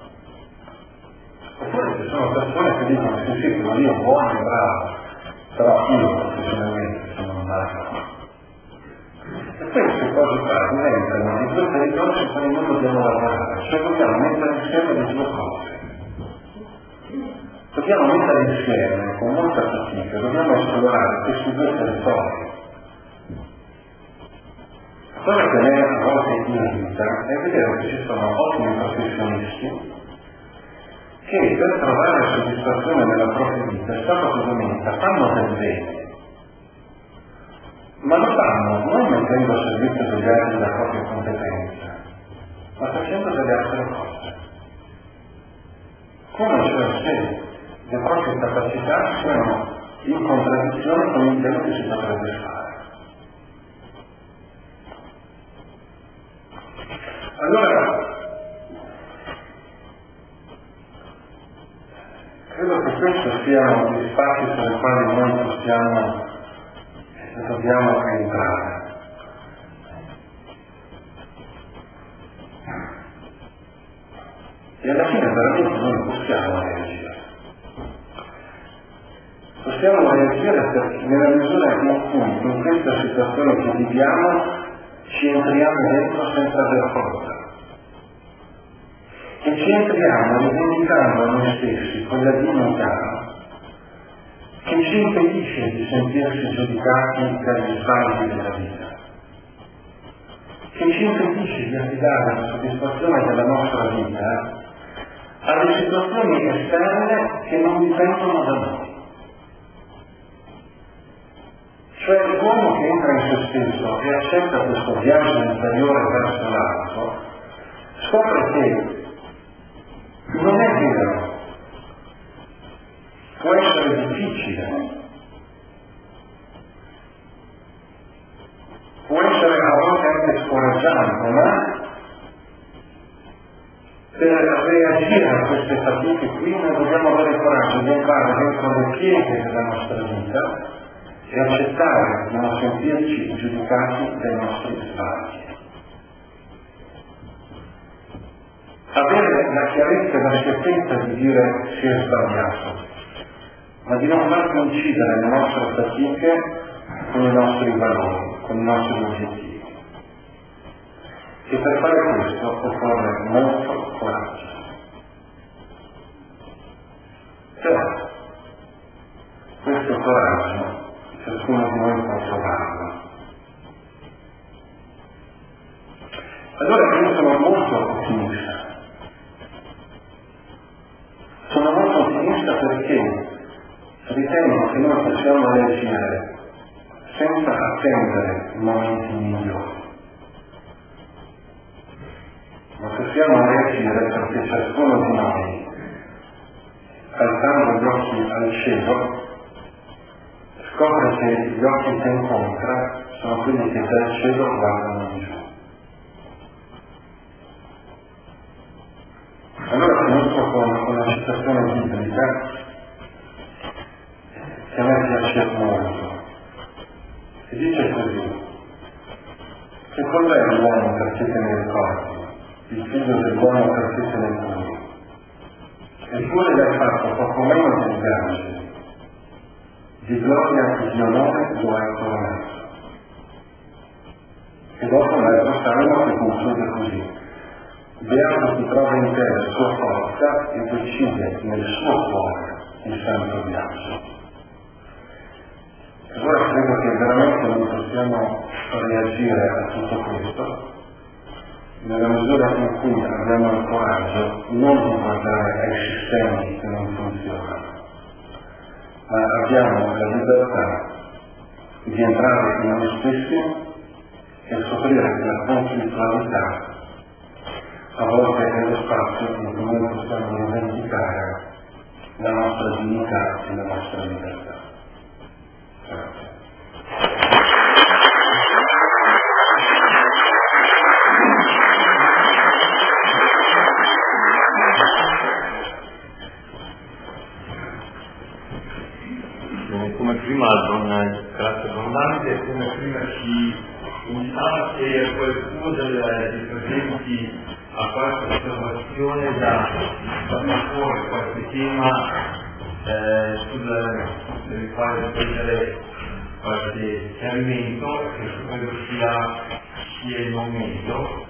Oppure ci sono persone che dicono sì, quello lì è buono e bravo, però io professionalmente sono un bravo. E queste cose qua diventano in due territori su cui noi dobbiamo lavorare, cioè dobbiamo mettere insieme le due cose. Dobbiamo mettere insieme con molta fatica, dobbiamo esplorare questi due territori. Quello che me a volte irrita è vedere che ci sono ottimi professionisti che per trovare soddisfazione nella propria vita, sabato e domenica, fanno del bene, ma lo fanno non mettendo a servizio degli altri la propria competenza, ma facendo delle altre cose. Come cioè se le proprie capacità siano in contraddizione con il bene che si potrebbe fare. Allora, credo che questi siano gli spazi sui quali noi possiamo e dobbiamo entrare. E alla fine veramente noi possiamo reagire. Possiamo reagire perché nella misura in cui in questa situazione che viviamo ci entriamo dentro senza aver paura. E ci entriamo rivendicando a noi stessi quella dignità che ci impedisce di sentirsi giudicati dagli sbagli della vita, che ci impedisce di affidare la soddisfazione della nostra vita alle situazioni esterne che non dipendono da noi. Cioè l'uomo che entra in se stesso e accetta questo viaggio interiore verso l'alto, scopre che non è vero, può essere difficile, può essere a volte anche scoraggiante, ma per reagire a queste fatiche qui noi dobbiamo avere il coraggio di entrare dentro le pieghe della nostra vita e accettare di non sentirci giudicati dai nostri sbagli. Avere la chiarezza e la certezza di dire si è sbagliato, ma di non far coincidere le nostre fatiche con i nostri valori, con i nostri obiettivi. E per fare questo occorre molto coraggio. Però questo coraggio ciascuno di noi può trovarlo. Allora io sono molto ottimista. Sono molto ottimista perché ritengo che noi possiamo reagire senza attendere i momenti migliori. Ma possiamo reagire perché ciascuno di noi, alzando gli occhi al cielo, scopre che gli occhi che incontra sono quelli che dal cielo guardano di giù. Allora comincio con una citazione biblica che a me piace molto, che dice così: che cos'è l'uomo perché te ne ricordi, il figlio dell'uomo perché te ne curi? Eppure l'hai fatto poco meno degli angeli, di gloria e di onore lo hai coronato. E dopo l'altro salmo che conclude così: beato chi trova in te la sua forza e decide nel suo cuore il santo viaggio. Allora credo che veramente noi possiamo reagire a tutto questo nella misura in cui abbiamo il coraggio non di guardare ai sistemi che non funzionano, ma abbiamo la libertà di entrare in noi stessi e scoprire che la conflittualità a volte è lo spazio in cui noi possiamo rivendicare la nostra dignità e la nostra libertà. Grazie. Come prima grazie abbondante, come prima ci invitava che qualcuno dei presenti a qualche osservazione da fuori qualche tema per il quale prendere qualche chiarimento, che credo sia il momento.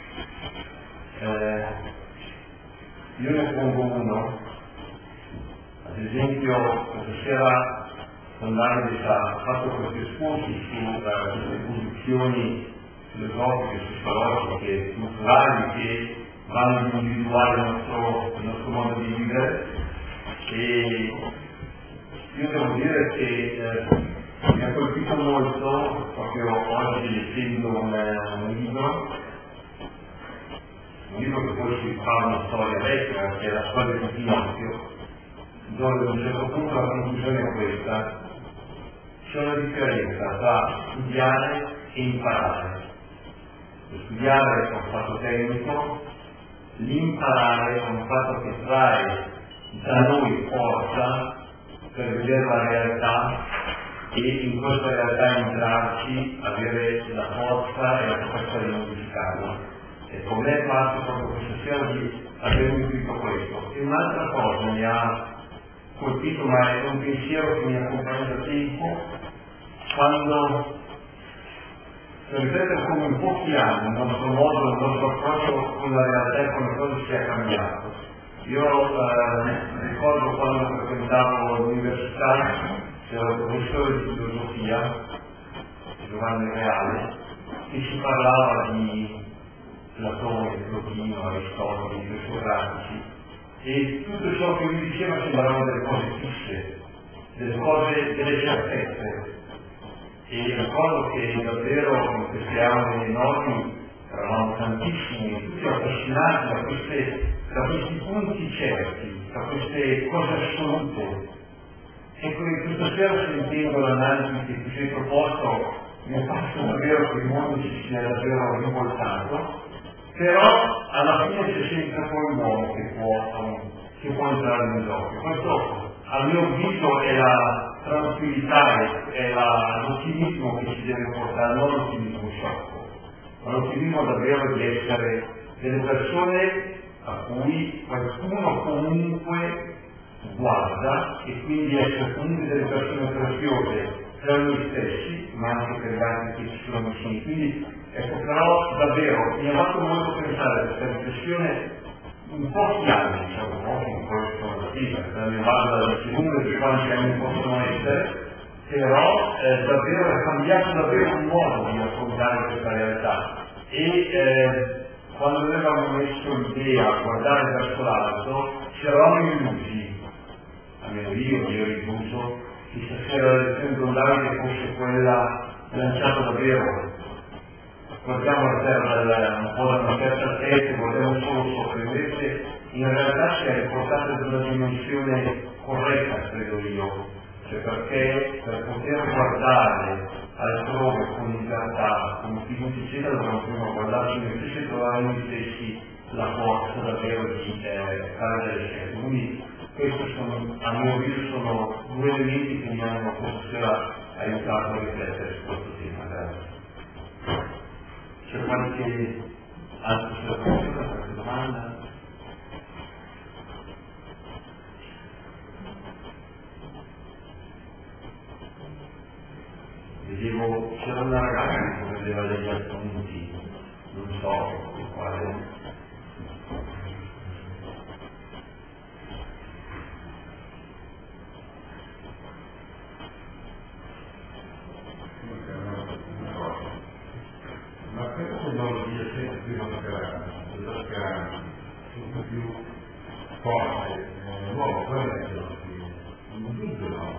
Io ne pongo uno, ad esempio questa sera Fondante ha fatto questi spunti sulle posizioni filosofiche, sociologiche, culturali che vanno ad individuare il nostro modo di vivere, e io devo dire che mi ha colpito molto proprio oggi leggendo un libro che poi si fa una storia vecchia, che è la storia di Pinocchio, dove a un certo punto la conclusione è questa: c'è una differenza tra studiare e imparare. Studiare è un fatto tecnico, l'imparare è un fatto che trae da noi forza per vedere la realtà e in questa realtà entrarci, avere la forza e la capacità di modificarla. E con me è parte proprio questa sera di aver intuito questo. E un'altra cosa mi ha colpito, ma è un pensiero che mi accompagna da tempo, quando riflettere come in pochi anni il nostro modo, il nostro approccio con la realtà e con le cose sia cambiato. Io ricordo quando frequentavo l'università, c'era un professore di filosofia, Giovanni Reale, che ci parlava di Platone, Plotino, Aristotele, i socratici, e tutto ciò che lui diceva sembravano delle cose fisse, delle certezze. E ricordo che davvero in queste aule enormi eravamo tantissimi, tutti affascinati da questi punti certi, da queste cose assolute. E questa sera, sentendo l'analisi che ti sei proposto, mi è fatto davvero che il mondo ci sia davvero rivoltato, però alla fine c'è sempre poi un uomo che può entrare nell'occhio. Questo, a mio avviso, è la tranquillità, è l'ottimismo che ci deve portare, non l'ottimismo sciocco, ma l'ottimismo davvero di essere delle persone a cui qualcuno comunque guarda, e quindi essere comunque delle persone preziose per noi stessi, ma anche per gli altri che ci sono vicini. Quindi ecco, però davvero mi ha fatto molto pensare a questa riflessione in pochi anni, diciamo, pochi in questo ne vado da lungo di quanti anni possono essere, però davvero è cambiato davvero un modo di affrontare questa realtà. E quando noi avevamo messo l'idea a guardare verso l'alto, ci eravamo illusi, almeno io ero illuso, che stasera la lezione fondale fosse quella lanciata davvero. Guardiamo la terra un po' da una certa altezza, guardiamo solo sopra, invece in realtà si è portata ad una dimensione corretta, credo io, cioè perché per poter guardare altrove con libertà, con fiducia eccetera, dobbiamo prima guardarci noi stessi e trovare noi stessi la forza davvero di fare delle scelte. Quindi questi sono, a mio avviso, sono due elementi che mi hanno questa sera aiutato a riflettere su questo tema. Grazie. C'è qualche altra osservazione, qualche domanda? Vedevo, c'era una ragazza che vedeva degli appunti, non so quale. Ma questo non lo dice sempre più la speranza, sempre più forte, nuovo, quello è dubbio no.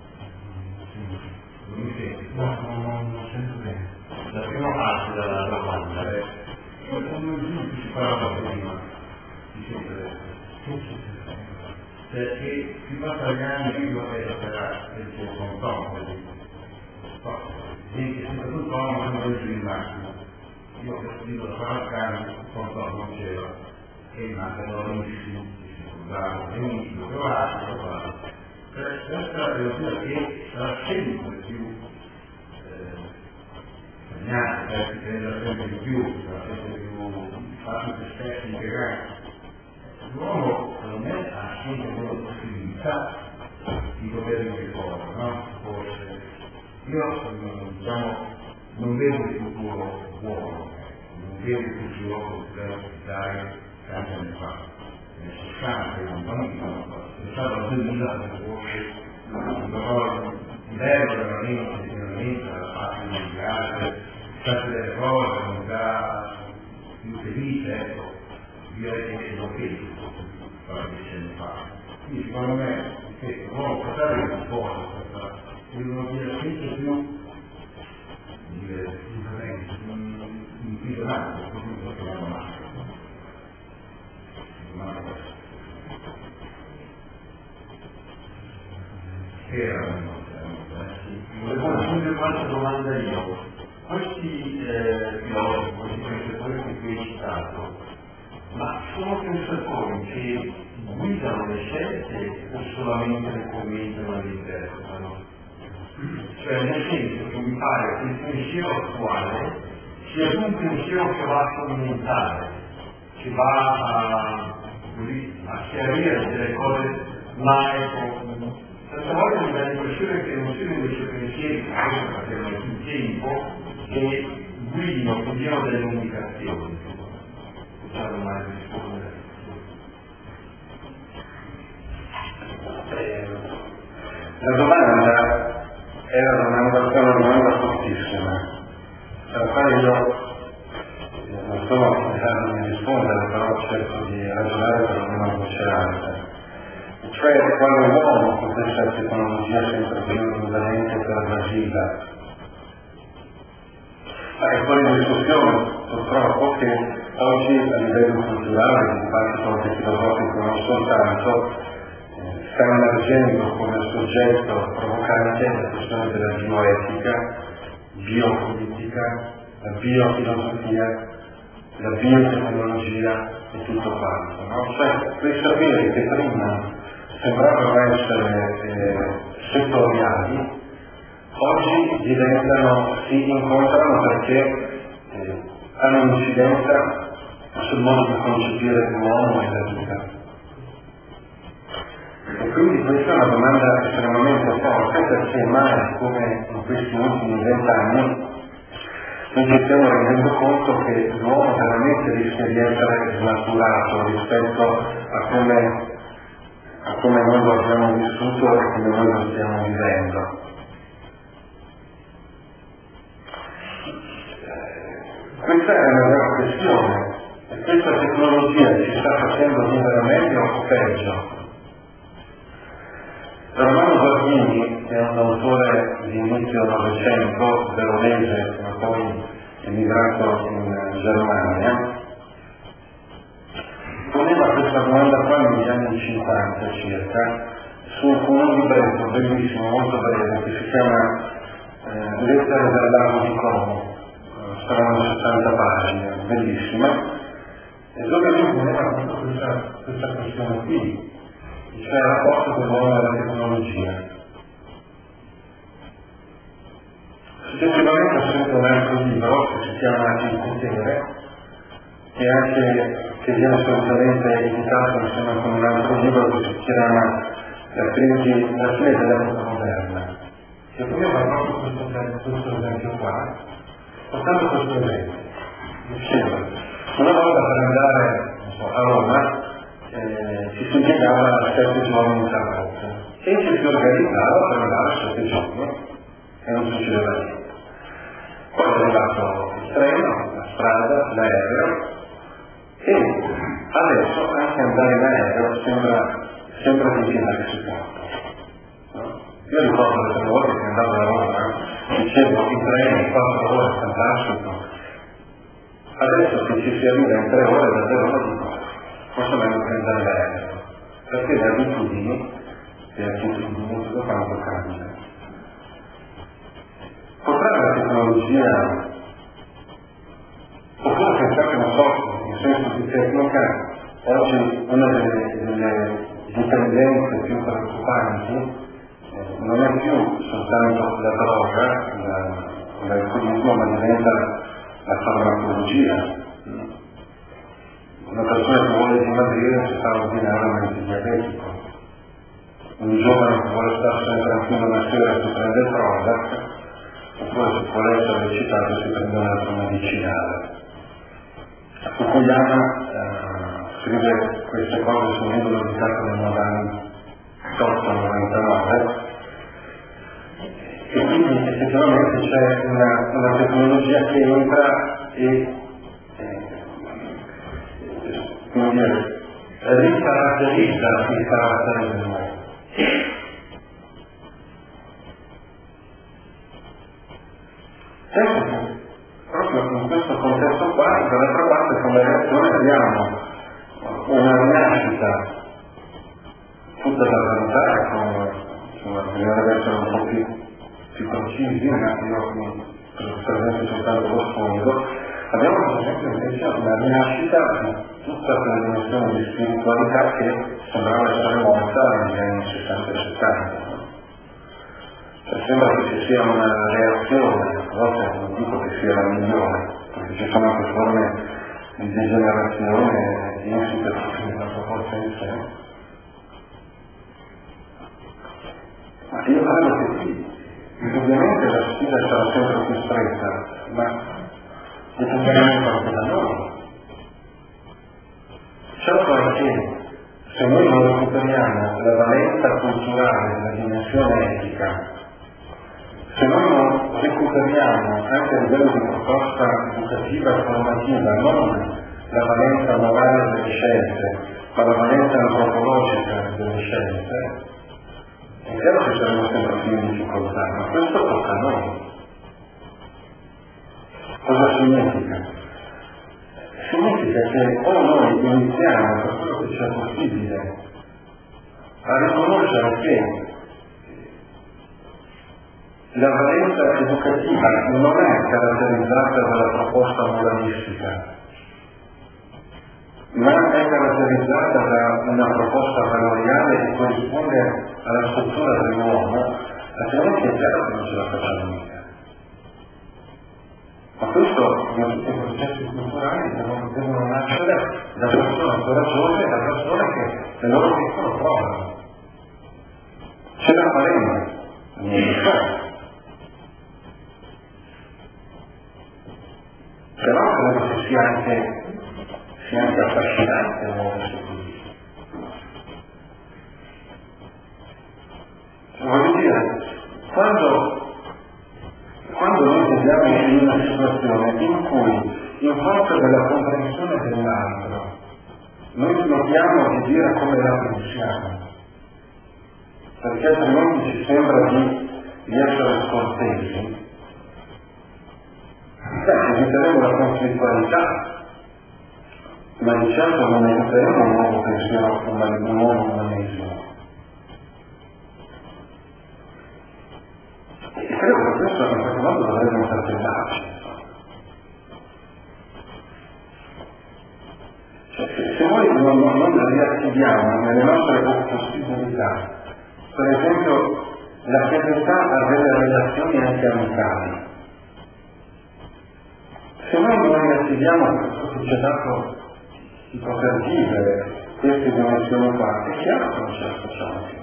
Non mi senti? No, non sento bene. La prima parte della domanda è come il si parlava prima, mi sente adesso? Perché si passa gli anni io vedo per il suo contorno, quindi che sempre tutto non vedo il massimo. Io ho capito da 40 anni il contorno non c'era e mancano amici, bravo, benissimo, trovato. Questa è una cosa che sarà sempre più segnata, perché crede sempre di più, sarà sempre più facile per sé integrare. L'uomo, secondo me, ha sempre quella possibilità di poter ricorrere, no? Forse. Io, diciamo, non vedo il futuro buono, non vedo il futuro che poteva dare tanti anni fa. Nel 60, nel 2000, forse, il livello veramente della parte mondiale, tante delle cose, non dà più felice, ecco. Direi che lo vedo qualche anni fa. Quindi secondo me che l'uomo potrebbe un po' devono dire sempre più imprigionati, così lo chiamiamo male. Volevo aggiungere qualche domanda io. Questi filosofi, questi pensatori che qui hai citato, ma sono pensatori che guidano le scelte o solamente le commentano e le interpretano? Cioè nel senso che mi pare che il pensiero attuale sia un pensiero che va a commentare, che va a chiarire delle cose, ma ecco, tante volte mi dà l'impressione che non siano invece pensieri che abbiano più tempo che guidino, che diano delle indicazioni. Possiamo mai rispondere? La domanda era una domanda fortissima, per quale io non sono in grado di rispondere, però cerco di ragionare per una voce alta. Cioè, quando l'uomo con questa tecnologia sempre più indolente pervasiva è fuori di discussione, purtroppo, che oggi a livello culturale, di dibattito anche filosofico non soltanto, sta emergendo come soggetto provocante la questione della bioetica, biopolitica, la biofilosofia, la biotecnologia e tutto quanto, no? Cioè, quei saperi che prima sembravano essere settoriali, oggi diventano, si incontrano perché hanno un'incidenza sul modo di concepire l'uomo e la vita. E quindi questa è una domanda estremamente forte, perché mai come in questi ultimi 20 anni noi ci stiamo rendendo conto che l'uomo veramente rischia di essere snaturato rispetto a come noi lo abbiamo vissuto e come noi lo stiamo vivendo. Questa è una vera questione, e questa tecnologia ci sta facendo vivere meglio o peggio? Romano Guardini, che è un autore di inizio Novecento, veronese, ma poi emigrato in Germania, poneva questa domanda qua negli anni 50 circa, su un libretto bellissimo, molto breve, che si chiama Lettere del lago di Como, saranno 60 pagine, bellissima, e dove lui poneva questa questione qui, cioè il rapporto dell'uomo e della tecnologia. Successivamente ho scritto un altro libro che si chiama Il potere, e anche che viene solitamente editato insieme con un altro libro che si chiama La fine dell'epoca moderna, che poneva proprio questo esempio qua, portando questo esempio. Diceva, una volta per andare a Roma ci si impiegava 7 giorni in carrozza e ci si organizzava per andare 7 giorni e non succedeva niente. Poi è arrivato il treno, la strada, l'aereo, e adesso anche andare in aereo sembra difficile che si porta. Io ricordo le 3 volte che andavo a Roma, dicevo in treno 4 ore, fantastico. Adesso se ci si arriva in 3 ore davvero lo dico, forse meglio prendere l'aereo, perché le abitudini tutto quanto cambia. Potrà la tecnologia, oppure pensate, non so, in senso di tecnica, oggi una delle dipendenze più preoccupanti non è più soltanto la droga, l'alcolismo, ma diventa la farmacologia. Una persona che vuole dimagrire si fa ordinare un antidiabetico. Un giovane che vuole stare sempre fino alla sera si prende il Prozac, oppure se vuole essere eccitato si prende un altro medicinale. Fukuyama scrive queste cose sul libro dedicato nel 98-99 e quindi effettivamente c'è una tecnologia che entra e come dire, ricaratterizza il carattere dell'uomo. Penso che proprio in questo contesto qua, dall'altra parte come reazione abbiamo una rinascita tutta da valutare, bisognerebbe essere un po' più precisi, magari io presento soltanto lo sfondo. Abbiamo per esempio invece una rinascita di tutta quella dimensione di spiritualità che sembrava essere morta negli anni 60 e 70. Sembra che ci sia una reazione, a volte non dico che sia la migliore, perché ci sono anche forme di degenerazione insite nella sua forza in sé. Ma io credo che qui, indubbiamente la sfida sarà sempre più stretta, ma dipenderà anche da noi. Certo è che se noi non recuperiamo la valenza culturale della dimensione etica, se noi non recuperiamo anche a livello di proposta educativa e formativa non la valenza morale delle scienze, ma la valenza antropologica delle scienze, è chiaro che saremo sempre più in difficoltà, ma questo tocca a noi. Cosa significa? Significa che o noi iniziamo, per quello che sia possibile, a riconoscere che la valenza educativa non è caratterizzata dalla proposta moralistica, ma è caratterizzata da una proposta valoriale che corrisponde alla struttura dell'uomo, altrimenti è chiaro che non ce la facciamo mica. Ma questo, in tutti i processi culturali, devono nascere da persone coraggiose e da persone che nel loro piccolo provano. Ce la faremo, non lo so. Però credo che sia anche affascinante muoversi così. Voglio dire, quando noi vediamo in una situazione in cui, in forza della comprensione dell'altro, noi smettiamo di dire come la pensiamo, perché altrimenti ci sembra di essere scortesi, eviteremo la conflittualità, ma di certo non eviteremo un nuovo pensiero, un nuovo umanesimo. E credo che questo in qualche modo dovremmo interpretarci. Cioè, se noi non riattiviamo nelle nostre possibilità, per esempio, la fedeltà a delle relazioni anche amicali, se noi non riattiviamo questo che ci ha dato di poter vivere queste dimensioni qua, è chiaro che non ce la facciamo più.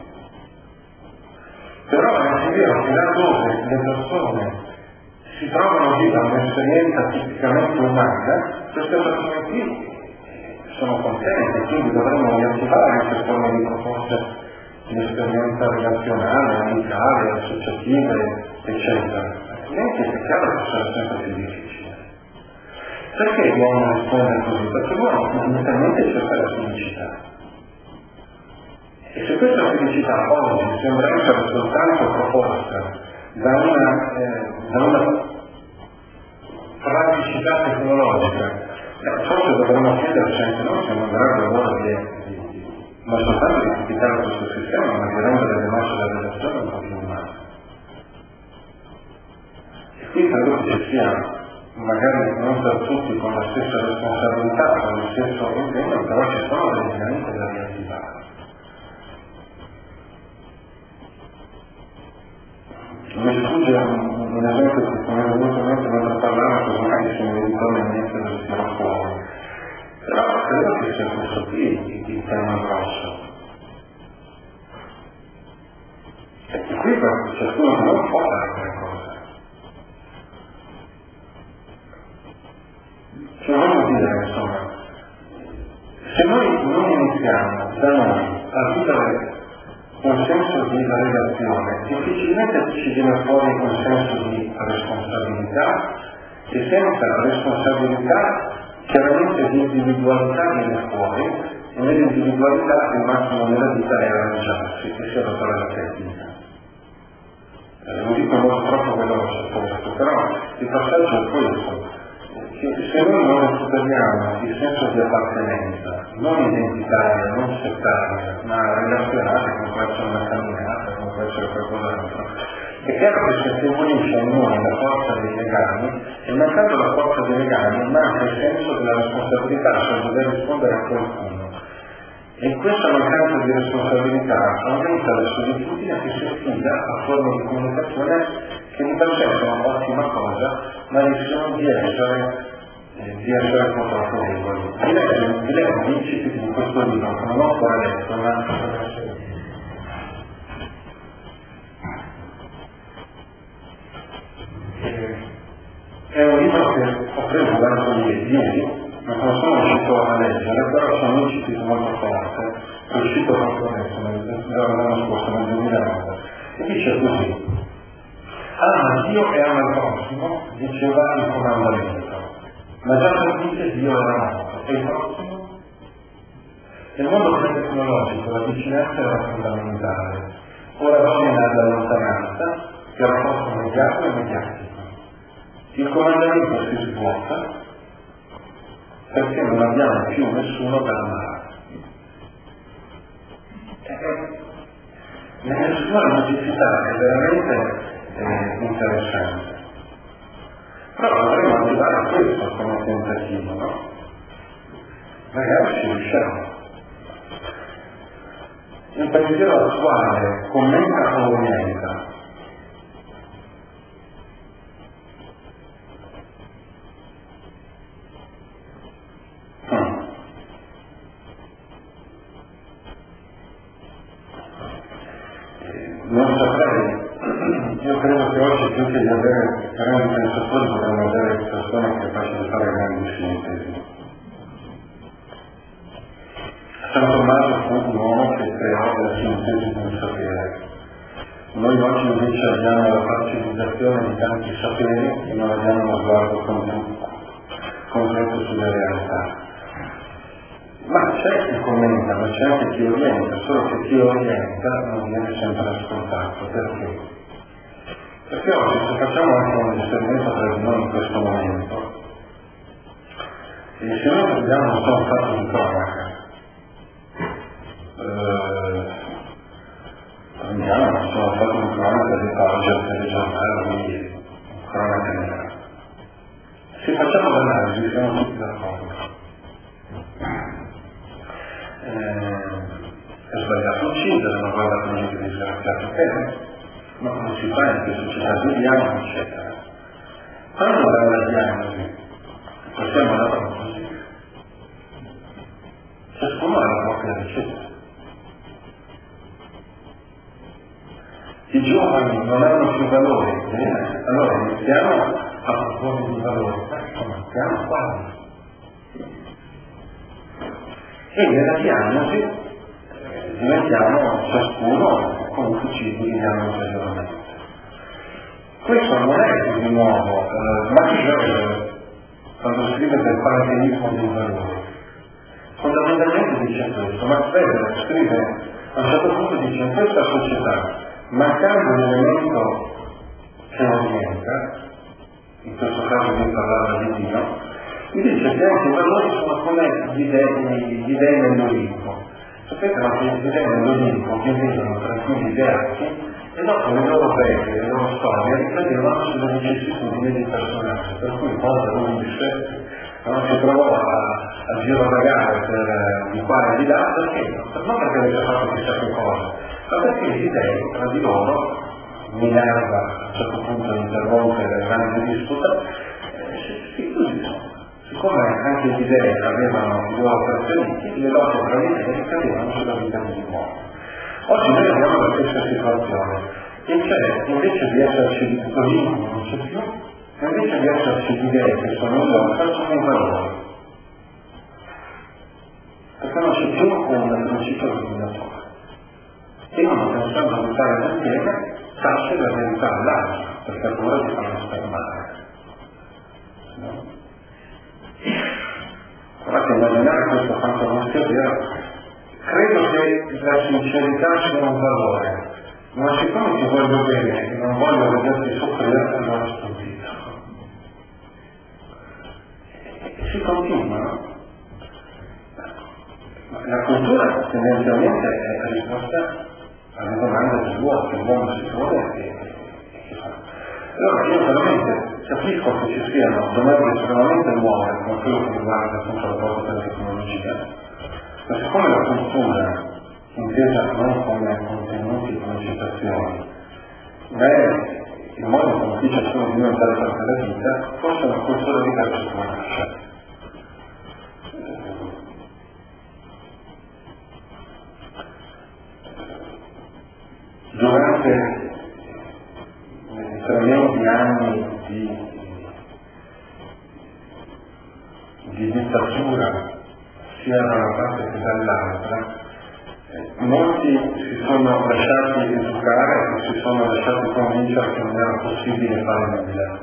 Però è anche vero che laddove le persone si trovano a vivere un'esperienza tipicamente umana, queste persone qui sono contente, quindi dovremmo riattivare anche forme di proposte di esperienza relazionale, amicale, associative, eccetera. Altrimenti è chiaro che sarà sempre più difficile. Perché l'uomo risponde così? Perché l'uomo fondamentalmente cerca la felicità. E se questa felicità oggi sembra essere soltanto proposta da una praticità tecnologica, forse dovremmo chiederci anche noi se non verrebbe l'ora non soltanto di criticare questo sistema, ma di rendere le nostre relazioni un po' più umane. E qui credo che ci sia, magari non per tutti con la stessa responsabilità, con lo stesso impegno, però ci sono delle dinamiche da riattivare. Mi sfugge un esempio che come è venuto in mente mentre parlavo, che magari se mi ritorna in mente lo tiro fuori. Però credo che sia questo qui il tema grosso. E qui ciascuno di noi può fare qualcosa. Cioè voglio dire, insomma, se noi non iniziamo da noi a vivere un senso di relazione, difficilmente ci viene fuori un senso di responsabilità, e senza responsabilità chiaramente l'individualità viene fuori, e nell'individualità il massimo della vita è arrangiarsi, che sia adottare la tecnica. Lo dico molto troppo veloce questo, però il passaggio è questo, che se noi non recuperiamo il senso di appartenenza, non identitaria, non settaria, ma relazionale, come può essere una camminata, come può essere qualcos'altro, è chiaro che si affievolisce in noi la forza dei legami, e mancando la forza dei legami manca il senso della responsabilità, cioè dover rispondere a qualcuno. E questa mancanza di responsabilità aumenta la solitudine che si affida a forme di comunicazione che di per sé sono un'ottima cosa, ma rischiano di essere purtroppo deboli. Vi leggo l'incipit di questo libro, che non ho ancora letto, ma è un libro che ho preso l'altro ieri, ma non sono riuscito a leggere, però c'è un incipit molto forte, è uscito proprio adesso, l'anno scorso, nel 2009, e dice così: ama Dio e ama il prossimo, diceva il comandamento, ma già per dice Dio era morto, e il prossimo? Nel mondo tecnologico la vicinanza era fondamentale, ora domina la lontananza, che era rapporto immediato e mediatico. Il comandamento si svuota perché non abbiamo più nessuno da amare. Nella sua necessità è veramente interessante. Però dovremmo arrivare a questo come tentativo, no? Magari ci riusciamo. Il pensiero attuale commenta o orienta? Non saprei, io credo che oggi più che di avere grandi pensatori dovremmo avere persone capaci di fare grandi sintesi. San Tommaso fu un uomo che creò la sintesi di un sapere. Noi oggi invece abbiamo la parcellizzazione di tanti saperi e non abbiamo uno sguardo concreto sulle realtà. Ma c'è chi commenta, ma c'è anche chi orienta, solo che chi orienta non viene sempre ascoltato. Perché? Perché oggi, se facciamo anche un esperimento tra di noi in questo momento, e se noi prendiamo un po' un fatto di cronaca, prendiamo un po' un fatto di cronaca di oggi al telegiornale, quindi cronaca nera, se facciamo l'analisi siamo tutti d'accordo. È sbagliato uccidere, ma guarda come che disgraziato te, ma come si fa in questa società viviamo, eccetera. Quando dare la diagnosi, possiamo la prognosi, ciascuno ha la propria ricetta. I giovani non hanno più valori, bene, allora iniziamo a proporre di valori, ma siamo quali? E nella diagnosi diventiamo ciascuno comunque ci dividiamo ulteriormente. Questo non è così nuovo, Machiavelli quando scrive del panteismo dei valori fondamentalmente dice questo. Machiavelli scrive A un certo punto dice, in questa società, mancando un elemento che orienta, in questo caso viene parlato di Dio, mi dice che anche i valori sono come gli dei nell'Olimpo. Sapete che gli dei nell'Olimpo che vedono tranquilli beati e dopo le loro vecchie, le loro storie ricadevano sulle vicissitudini dei personaggi, per cui cosa non disse, non si trovò a girovagare per di qua e di là, perché? Non perché avesse fatto chissà che cosa, ma perché gli dei tra di loro, Minerva a un certo punto interrompe la grande disputa, si chiusero. Siccome anche gli dei avevano i loro preferiti, le lotte tra di dei cadevano sulla vita degli uomini. Oggi noi abbiamo la stessa situazione, e c'è, invece di esserci l'Olimpo non c'è più, e invece di esserci gli dei che sono in lotta, sono i valori. Perché non c'è più un principio dominatore. E uno pensando di fare l'insieme, tace la verità all'altro, perché ha paura di farlo spermare. No? Provate a immaginare questo quanto non sia vero. Credo che la sincerità sia un valore, ma siccome ti voglio bene e non voglio vederti soffrire, allora stupito. Si continua, no? La cultura tendenzialmente è risposta alle domande dell'uomo, che l'uomo si pone e che fa. Allora io veramente capisco che ci siano domande estremamente nuove, come quello che riguarda appunto la propria tecnologia, ma siccome la cultura, intesa non come contenuti, come citazioni, ma è il modo con cui ciascuno di noi interpreta la vita, forse una cultura diversa come nasce. Durante i trementi anni di dittatura, sia da una parte che dall'altra, molti si sono lasciati educare e si sono lasciati convincere che non era possibile fare nulla.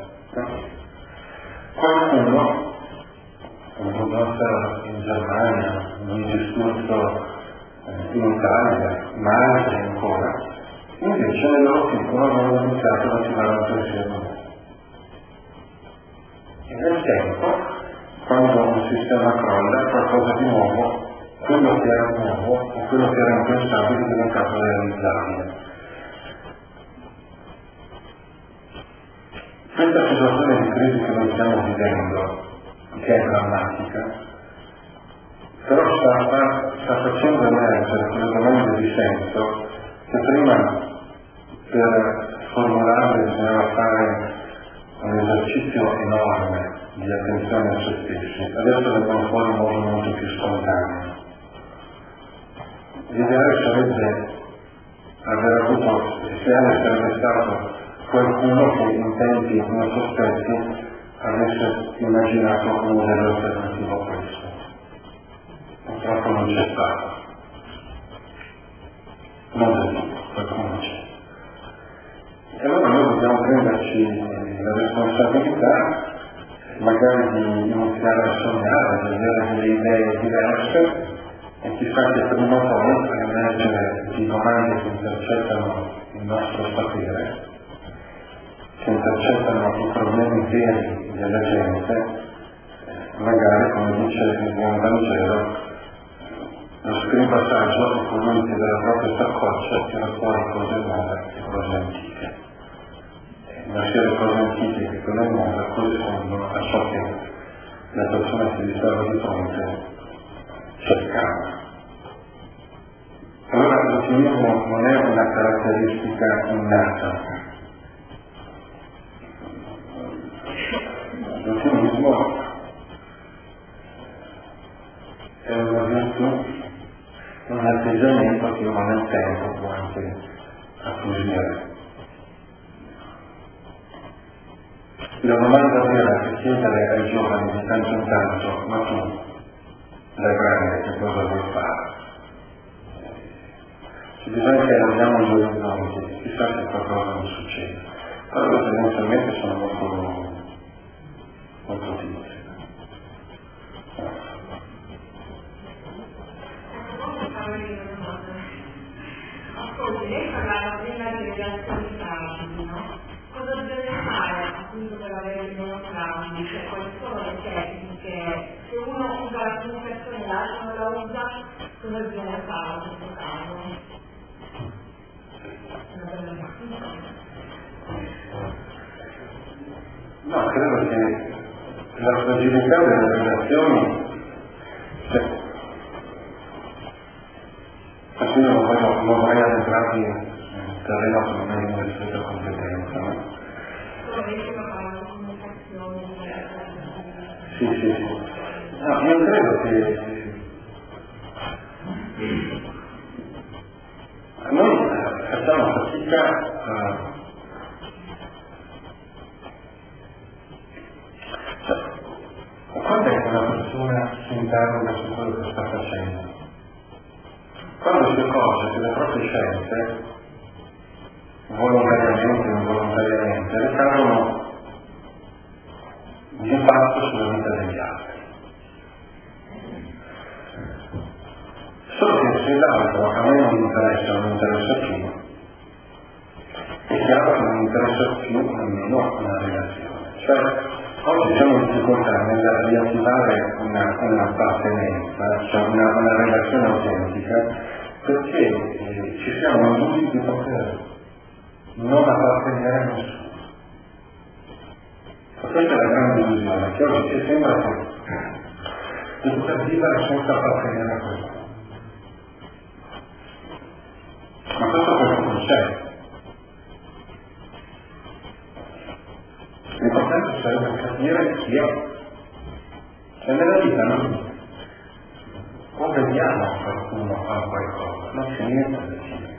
Qualcuno, come poteva essere in Germania, in un discorso in Italia, ma anche ancora, invece nel loro piccolo hanno iniziato a attivare un pensiero. E nel tempo, quando un sistema crolla, qualcosa di nuovo, quello che era nuovo o quello che era impensabile è diventato realizzabile. Questa situazione di crisi che noi stiamo vivendo, che è drammatica, però sta facendo emergere quelle domande di senso che prima per formularle bisognava fare un esercizio enorme di attenzione a se stessi. Adesso vengono fuori in modo molto più spontaneo. L'ideale sarebbe aver avuto, l'ideale sarebbe stato qualcuno che in tempi non sospetti avesse immaginato un modello alternativo a questo. Purtroppo non c'è stato. Non del tutto, qualcuno c'è. E allora noi dobbiamo prenderci la responsabilità magari di iniziare a sognare, di avere delle idee diverse e chissà che prima o poi per emergere di domande che intercettano il nostro sapere, che intercettano i problemi veri della gente, magari come dice il buon Vangelo, lo scriba saggio è colui che dalla propria saccoccia tira fuori cose nuove e cose antiche. Ma sia le cose antiche che quelle nuove corrispondono a ciò che la persona che vi stava di fronte cercava. Allora l'ottimismo non è una caratteristica innata. L'ottimismo è una virtù, un atteggiamento che uno nel tempo può anche acquisire. La domanda vera che chiedere ai giovani di tanto in tanto, ma tu, da grande, che cosa vuoi fare? Se bisogna che allarghiamo gli orizzonti, chissà che qualcosa non succede. Però tendenzialmente sono molto timide. non la usa, cosa viene a fare in questo caso? No, credo che la fragilità delle relazioni, io non vorrei addentrarmi nel terreno che non è di una ristretta competenza, no? Sì. No, io credo che noi facciamo fatica quando è che una persona si interroga su quello che sta facendo? Quando si accorge che le proprie scelte, volontariamente o involontariamente, ricadono di impatto sulla vita degli altri. Solo che se l'altro a me non interessa più, è chiaro che non interessa più nemmeno una relazione. Cioè, oggi siamo in difficoltà nel riattivare un'appartenenza, cioè una relazione autentica, perché ci siamo illusi di poter non appartenere a nessuno. Questa è la grande illusione, che oggi ci sembra di poter vivere senza appartenere a qualcuno. Ma questo non c'è. L'importante sarebbe capire chi è. Cioè nella vita noi o vediamo qualcuno fa qualcosa, non c'è niente da dire.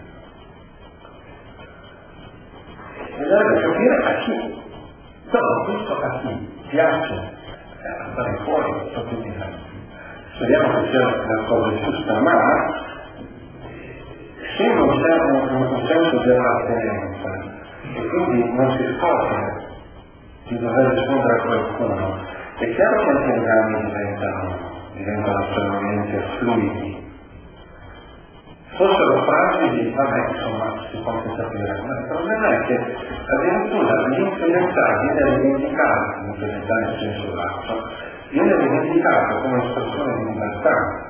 E deve capire a chi. Dopo questo a chi piace andare fuori, sono tutti speriamo che sia la cosa giusta, ma se non c'è un senso di appartenenza e quindi non si scopre di dover rispondere a qualcuno, è chiaro che anche i legami diventano estremamente fluidi. Fossero fragili, vabbè, insomma, si può anche sapere, ma il problema è che addirittura l'infedeltà viene rivendicata, l'infedeltà nel senso lato, viene rivendicata come espressione di libertà.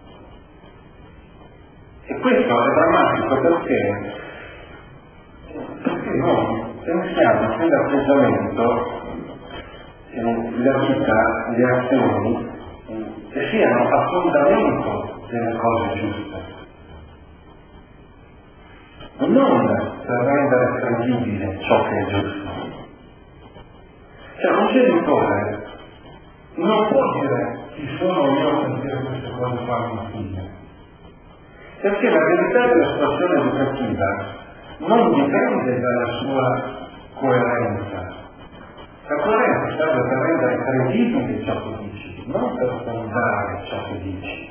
E questo è drammatico perché noi pensiamo che l'atteggiamento, la vita, le azioni siano a fondamento delle cose giuste. Non per rendere credibile ciò che è giusto. Cioè un genitore non può dire chi sono io per dire queste cose qua a mio figlio. Perché la verità della situazione educativa non dipende dalla sua coerenza. La coerenza serve per rendere credibile ciò che dici, non per fondare ciò che dici.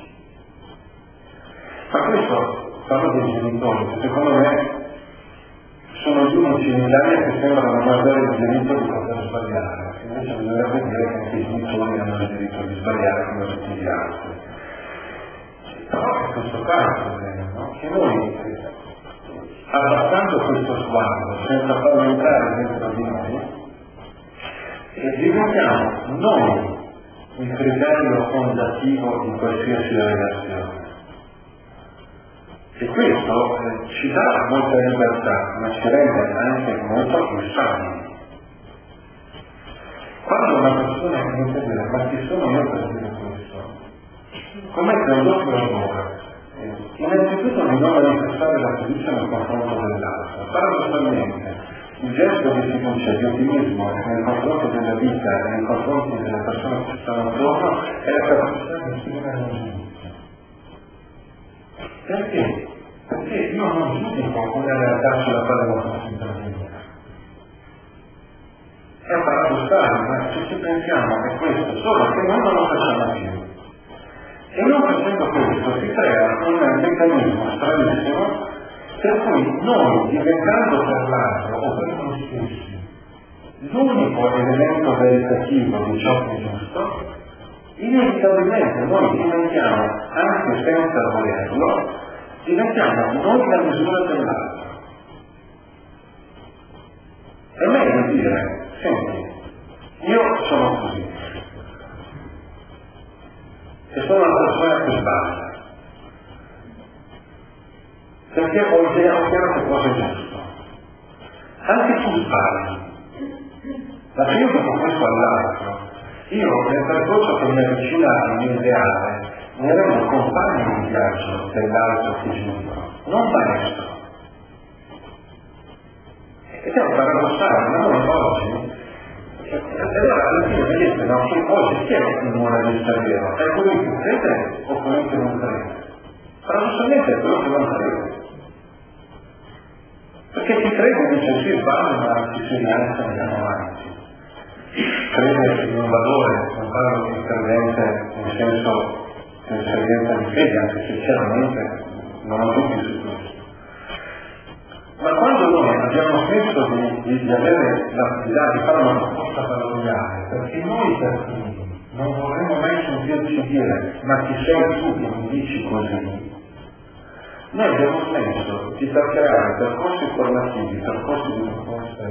Ma questo parlo dei genitori, che secondo me sono gli unici in Italia che sembrano non avere il diritto di poter sbagliare, invece bisognerebbe dire che anche i genitori hanno il diritto di sbagliare come tutti gli altri. Però è questo qua il problema, no? Che noi, abbassando questo sguardo, senza farlo entrare dentro di noi, diventiamo noi il criterio fondativo di qualsiasi relazione. E questo ci dà molta libertà, ma ci rende anche molto più sani. Quando una persona inizia a dire ma chi sono io per dire questo? Commette un doppio errore. Innanzitutto di non manifestare la fiducia nel confronto dell'altro. Paradossalmente, il gesto di fiducia, di ottimismo nei confronti della vita e nei confronti delle persone che stanno attorno è la capacità di esprimere un giudizio. Perché? Perché io non giudico una realtà sulla quale non posso intervenire. È paradossale, ma se ci pensiamo è questo, solo che noi non lo facciamo più. E non facendo questo si crea un meccanismo stranissimo per cui noi, diventando per l'altro o per noi stessi l'unico elemento veritativo di ciò che è giusto, inevitabilmente noi diventiamo, anche senza volerlo, diventiamo noi la misura dell'altro. È meglio dire, senti, io sono così. e sono una persona che sbaglia. Perché poi vediamo chiaro che cosa è giusto. Anche tu sbagli. Ma se io dopo questo all'altro, io nel percorso che mi avvicina al mio ideale, mi rendo compagno di viaggio dell'altro che giudico, non maestro. Ed è un paradossale, ma non oggi. Allora alla fine vedete, no, che oggi chi è il moralista vero? È quello che crede o quello che non crede? Paradossalmente è quello che non crede. Perché chi crede dice sì, sbaglio, ma ci si rialza e andiamo avanti. Crede in un valore, non parlo di credente nel senso di esperienza di fede, anche se chiaramente non ho dubbi su questo. Ma quando noi abbiamo senso di avere l'attività di fare una proposta valoriale, perché noi per primi non vorremmo mai sentirci dire ma chi sei tu che mi dici così? Noi abbiamo senso di creare percorsi formativi, percorsi di proposte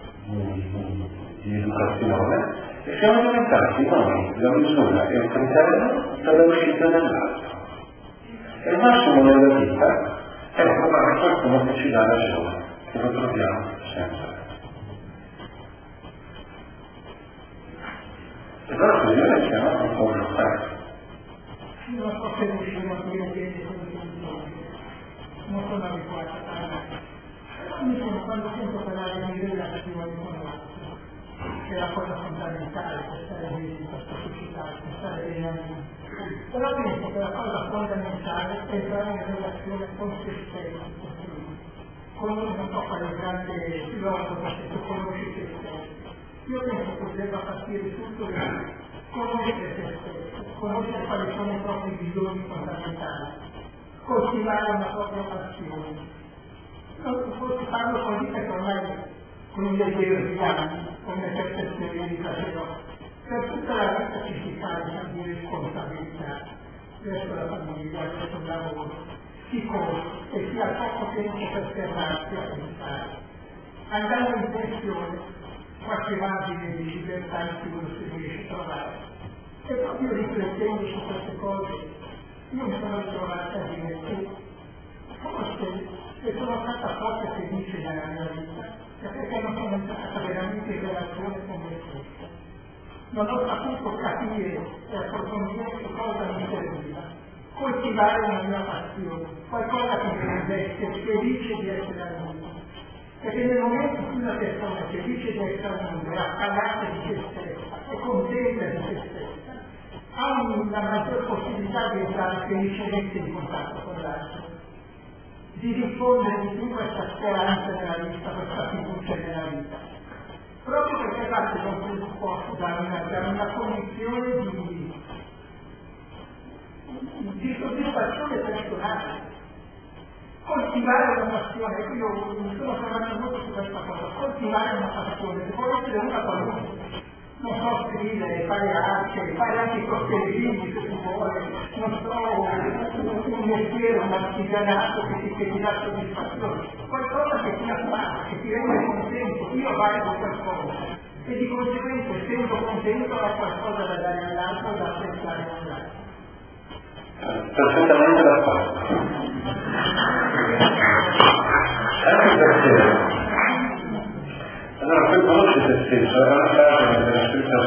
di educazione e siamo diventati noi la misura e il criterio per la uscita dall'altro. E il massimo nella vita è trovare qualcuno che ci dà ragione, che lo troviamo sempre. E allora così noi siamo un po' bloccati. Non so se riusciamo a dire bene non sono abituata a parlare. Però mi sembra quando sento parlare di relazione con l'altro, che è la cosa fondamentale per stare bene in questa società, per stare bene a noi. Però penso che la cosa fondamentale è entrare in relazione con se stessi, con non so quale grande filosofo che tu conosci te stesso. Io penso che debba partire tutto da conoscere se stesso, conoscere quali sono i propri bisogni fondamentali, coltivare una propria passione. Non posso farlo così perché ormai con un leggero di anni, con una certa esperienza però per tutta la vita ci si carica di responsabilità verso la famiglia, verso il lavoro, si corre e si ha poco tempo per fermarsi a pensare. Andando in pensione, qualche margine di libertà in più lo si riesce a trovare. E proprio riflettendo su queste cose, io mi sono ritrovata a dire che forse e sono stata forte felice nella mia vita, perché non sono entrata veramente in relazione con me stesso. Non ho saputo capire e approfondire che cosa mi serviva, coltivare una mia passione, qualcosa che mi rendesse felice di essere al mondo. Perché nel momento in cui una persona è felice di essere al mondo, è appagata di se stessa, è contenta di se stessa, ha una maggior possibilità di entrare felicemente in contatto con l'altro, di diffondere di più questa speranza nella vita, questa fiducia nella vita. Proprio perché parte da un presupposto, da una condizione di soddisfazione personale. Coltivare una passione, io mi sono fermato molto su questa cosa, coltivare una passione, che può essere una qualunque. Non so scrivere, fare arte, fare anche i costellini se si vuole, non so un mestiere, un artigianato che ti dà soddisfazione, qualcosa che ti affama, che ti rende contento, io valgo qualcosa e di conseguenza essendo contento ho qualcosa da dare all'altro, da apprezzare all'altro. Perfettamente d'accordo. Anche perché allora poi conosci te stesso, era una frase che era scritta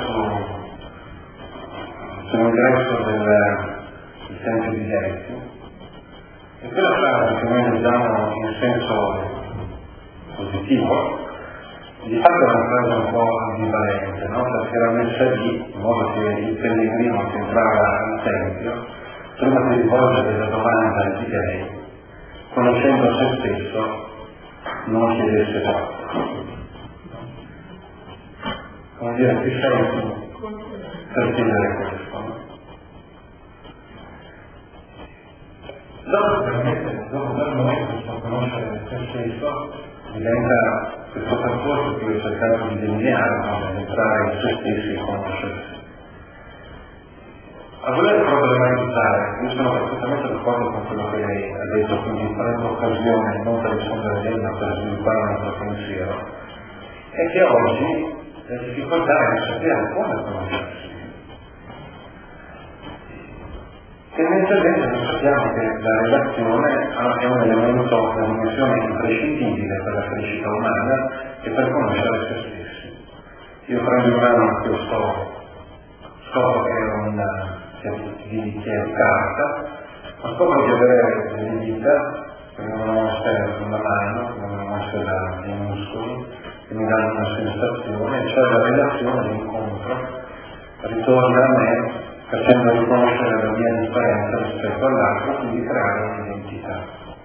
sull'ingresso del tempio di Delfi, e quella frase che noi leggiamo in senso positivo, di fatto è una frase un po' ambivalente, no? Perché era messa lì in modo che il pellegrino che entrava in tempio, prima di rivolgere delle domande agli dei, conoscendo se stesso, non chiedesse troppo. Come dire, chi sei tu per chiedere questo? Dopo quel momento di conoscere se stesso, diventa questo percorso che ho cercato di delineare, per entrare in se stessi e conoscersi. A voler problematizzare, io sono perfettamente d'accordo con quello che lei ha detto, quindi prendo occasione non per rispondere a lei ma per sviluppare un altro pensiero, è che oggi la difficoltà è sapere come conoscersi. Tendenzialmente noi sappiamo che la relazione è un elemento, una dimensione imprescindibile per la crescita umana e per conoscere se stessi. Io prendo in mano questo che è carta, ma scopro di avere delle dita che mi vengono mosse sulla mano, che mi vengono mosse dai muscoli, che mi danno una sensazione, cioè la relazione, l'incontro, ritorna a me facendo riconoscere la mia differenza rispetto all'altro, quindi creare un'identità.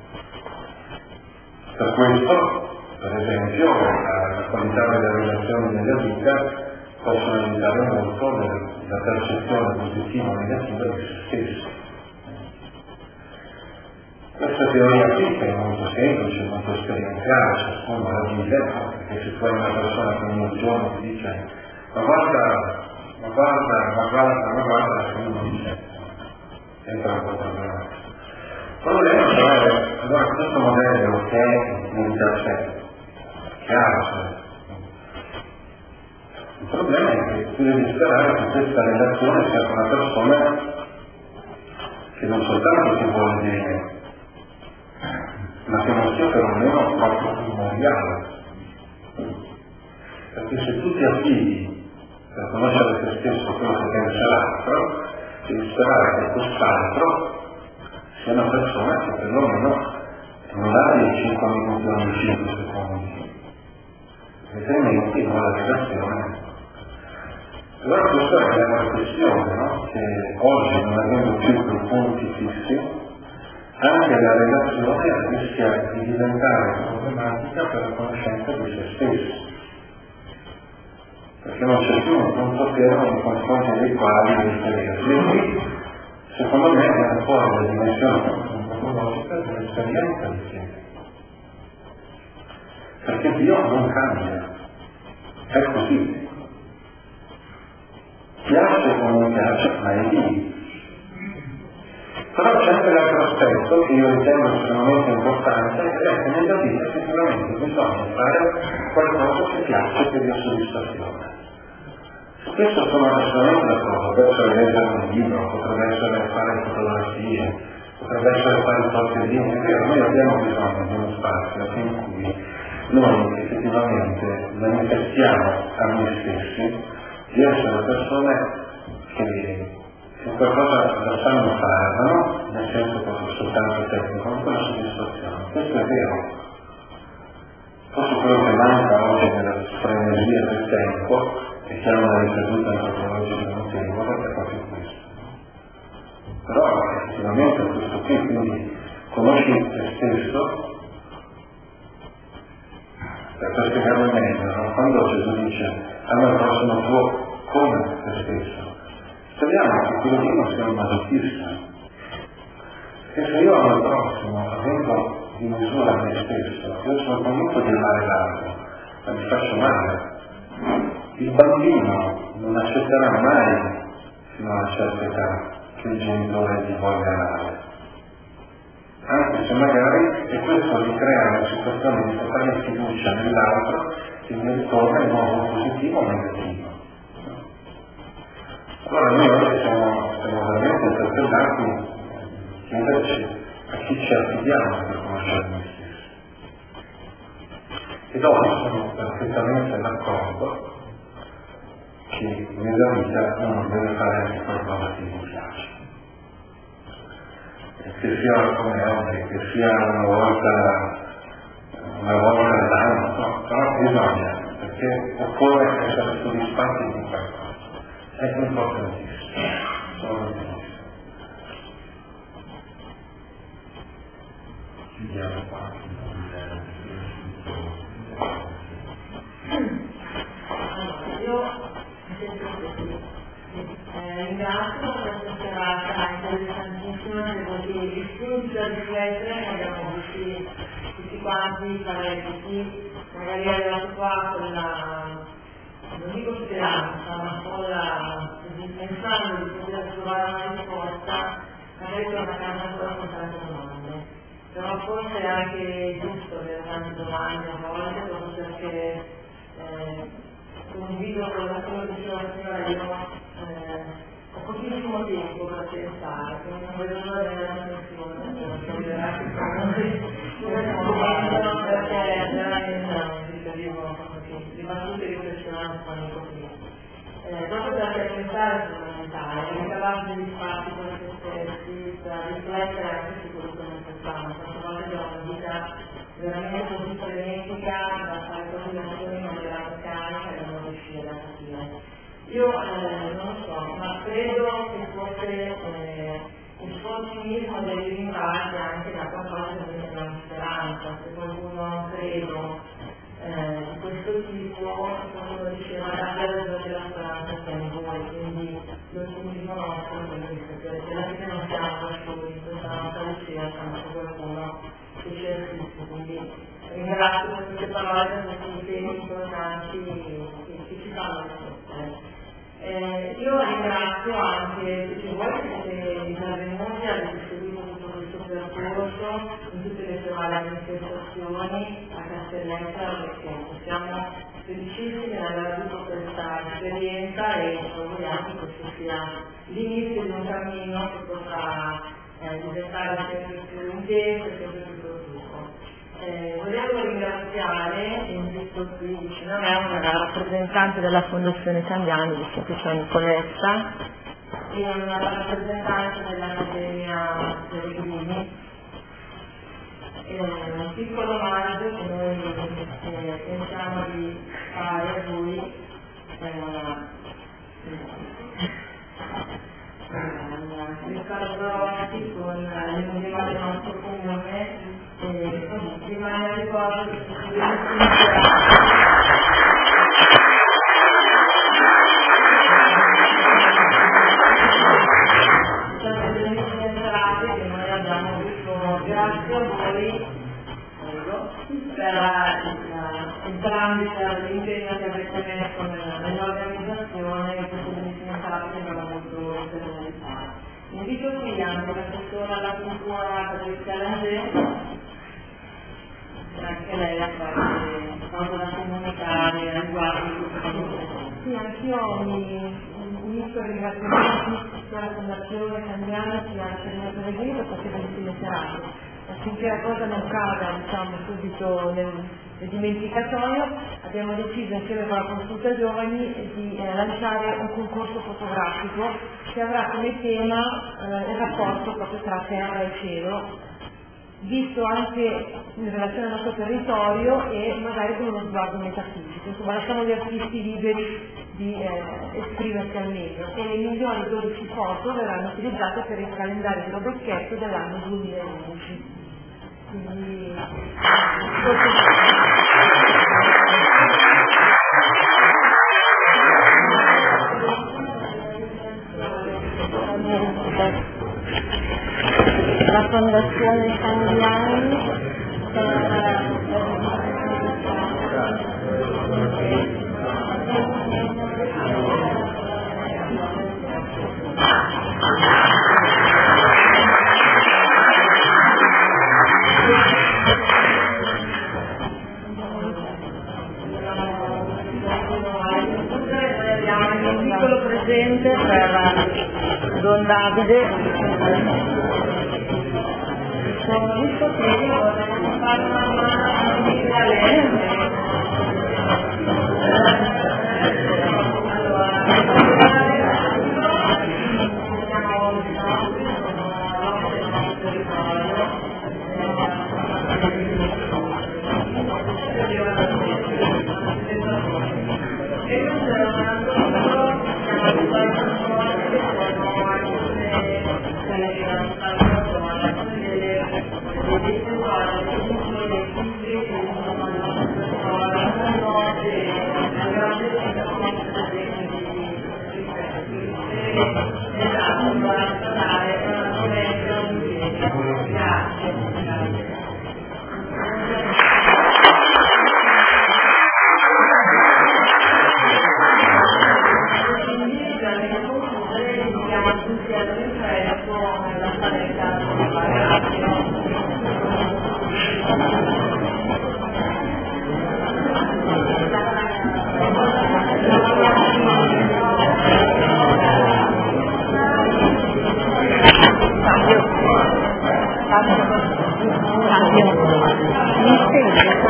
Per questo, per esempio, la qualità delle relazioni nella vita possono aiutare molto la percezione positiva o negativa di se stessi. Questa teoria qui è molto semplice, molto esperienziale, ciascuno la vive, perché se tu hai una persona che ogni giorno ti dice ma guarda, che uno non c'è, entra un po' problematico. Il problema però è, allora questo modello che è in sé, chiaro c'è. Il problema è che tu devi sperare che questa relazione sia con una persona che non soltanto ti vuole bene, ma che non sia perlomeno troppo primordiale. Perché se tu ti affidi per conoscere te stesso quello che pensa l'altro, devi sperare che quest'altro sia una persona che perlomeno non ha dei 5 minuti ogni 5 secondi, altrimenti non ha la relazione. Allora questa è una questione, no? Che oggi, non avendo più quei punti fissi, anche la relazione rischia di diventare problematica per la conoscenza di se stessi, perché non c'è più un punto fermo nei confronti dei quali riferirsi. Quindi, secondo me, è un po' la dimensione antropologica dell'esperienza di sé. Perché Dio non cambia, è così. Piace o non piace, ma è lì. Però c'è anche l'altro aspetto che io ritengo estremamente importante, è che nella vita sicuramente bisogna fare qualcosa che piace per la soddisfazione. Spesso sono assolutamente d'accordo, potrebbe essere leggere un libro, potrebbe essere fare fotografie, potrebbe essere fare un tortellino, è vero, noi abbiamo bisogno di uno spazio in cui noi effettivamente manifestiamo a noi stessi di essere persone che qualcosa la sanno fare, ma non nel senso proprio soltanto tecnico, ma con la soddisfazione. Questo è vero. Forse quello che manca oggi nella frenesia del tempo e che ha una ricaduta antropologica notevole è proprio questo. Però effettivamente questo qui, quindi conosci te stesso, per spiegarlo meglio, no? Quando Gesù dice ama il prossimo tuo come te stesso, speriamo che quello lì non sia un masochista, perché se io amo il prossimo avendo di misura me stesso, io sono convinto di amare l'altro, ma mi faccio male. Il bambino non accetterà mai fino a una certa età che il genitore gli voglia male, anche se magari, e questo gli crea una situazione di totale fiducia nell'altro che mi ritorna in modo positivo o negativo. Allora noi oggi siamo veramente interpellati a chiederci a chi ci affidiamo per conoscere noi stessi. E dopo sono perfettamente d'accordo che nella vita uno deve fare anche qualcosa che gli piace. E che sia come oggi, che sia una volta all'anno, no, però bisogna, perché occorre essere soddisfatti di qualcosa. È importantissimo, chiudiamo qua. Io ringrazio per questa serata interessantissima, devo dire, di spunti da riflettere, abbiamo visti tutti quanti parecchi, magari arrivato qua con la, non dico speranza, ma con pensando di poter trovare una risposta, magari torna a casa ancora con tante domande. Però forse è anche giusto avere tante domande a volte, proprio perché condivido quello che diceva la signora, io ho pochissimo tempo per pensare, quindi non vedo l'ora della riflessione, perché veramente le battute riflessionali fanno così. Proprio perché pensare è fondamentale, ricavarsi gli spazi con se stessi, per riflettere anche su quello che noi facciamo. Quante volte abbiamo una vita veramente così frenetica da fare cose le azioni in maniera meccanica e non riuscire a capire. Io non lo so, ma credo che forse il sforzinismo derivi in parte anche da qualcosa che viene dalla speranza. Se qualcuno credo di questo tipo, qualcuno diceva davvero che la speranza sia in voi, quindi l'ottimismo nostro è quello di sapere che alla fine non siamo da soli, in questa nostra ricerca, ma c'è qualcuno che ci assiste, quindi ringrazio per queste parole, per questi temi importanti che ci fanno riflettere. Io ringrazio anche tutti voi che siete intervenuti, avete seguito tutto questo percorso in tutte le sue varie manifestazioni a Castelletta, perché siamo felicissimi di aver avuto questa esperienza e vogliamo che questo sia l'inizio di un cammino che potrà diventare sempre più intenso e sempre più proficuo. Volevo ringraziare, visto qui vicino a me, una rappresentante della Fondazione Candiani, visto che c'è Nicoletta, e una rappresentante dell'Accademia Pellegrini. Un piccolo omaggio che noi pensiamo di fare a lui, Riccardo Rossi con l'emblema del nostro comune, e così rimane a ricordo che si che noi abbiamo avuto. Grazie a voi per entrambi per l'impegno che avete messo nell'organizzazione di queste bellissime serate che abbiamo avuto l'occasione di fare. Invito qui anche l'assessore alla cultura Patrizia Langer, anche lei ha qualcosa da comunicare riguardo di questo. Sì, anch'io mi unisco ai ringraziamenti sia alla Fondazione Candiani sia all'Accademia Pellegrini per queste bellissime serate. Affinché la cosa non cada subito nel dimenticatoio, abbiamo deciso insieme con la Consulta Giovani di lanciare un concorso fotografico che avrà come tema il rapporto proprio tra terra e cielo, visto anche in relazione al nostro territorio e magari con uno sguardo metafisico. Insomma, lasciamo gli artisti liberi di esprimersi al meglio e le migliori 12 foto verranno utilizzate per il calendario di Robecchetto dell'anno 2011. Quindi la Fondazione Candiani presente per Don Davide. Sono visto che vorrei fare una mano di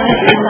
Grazie.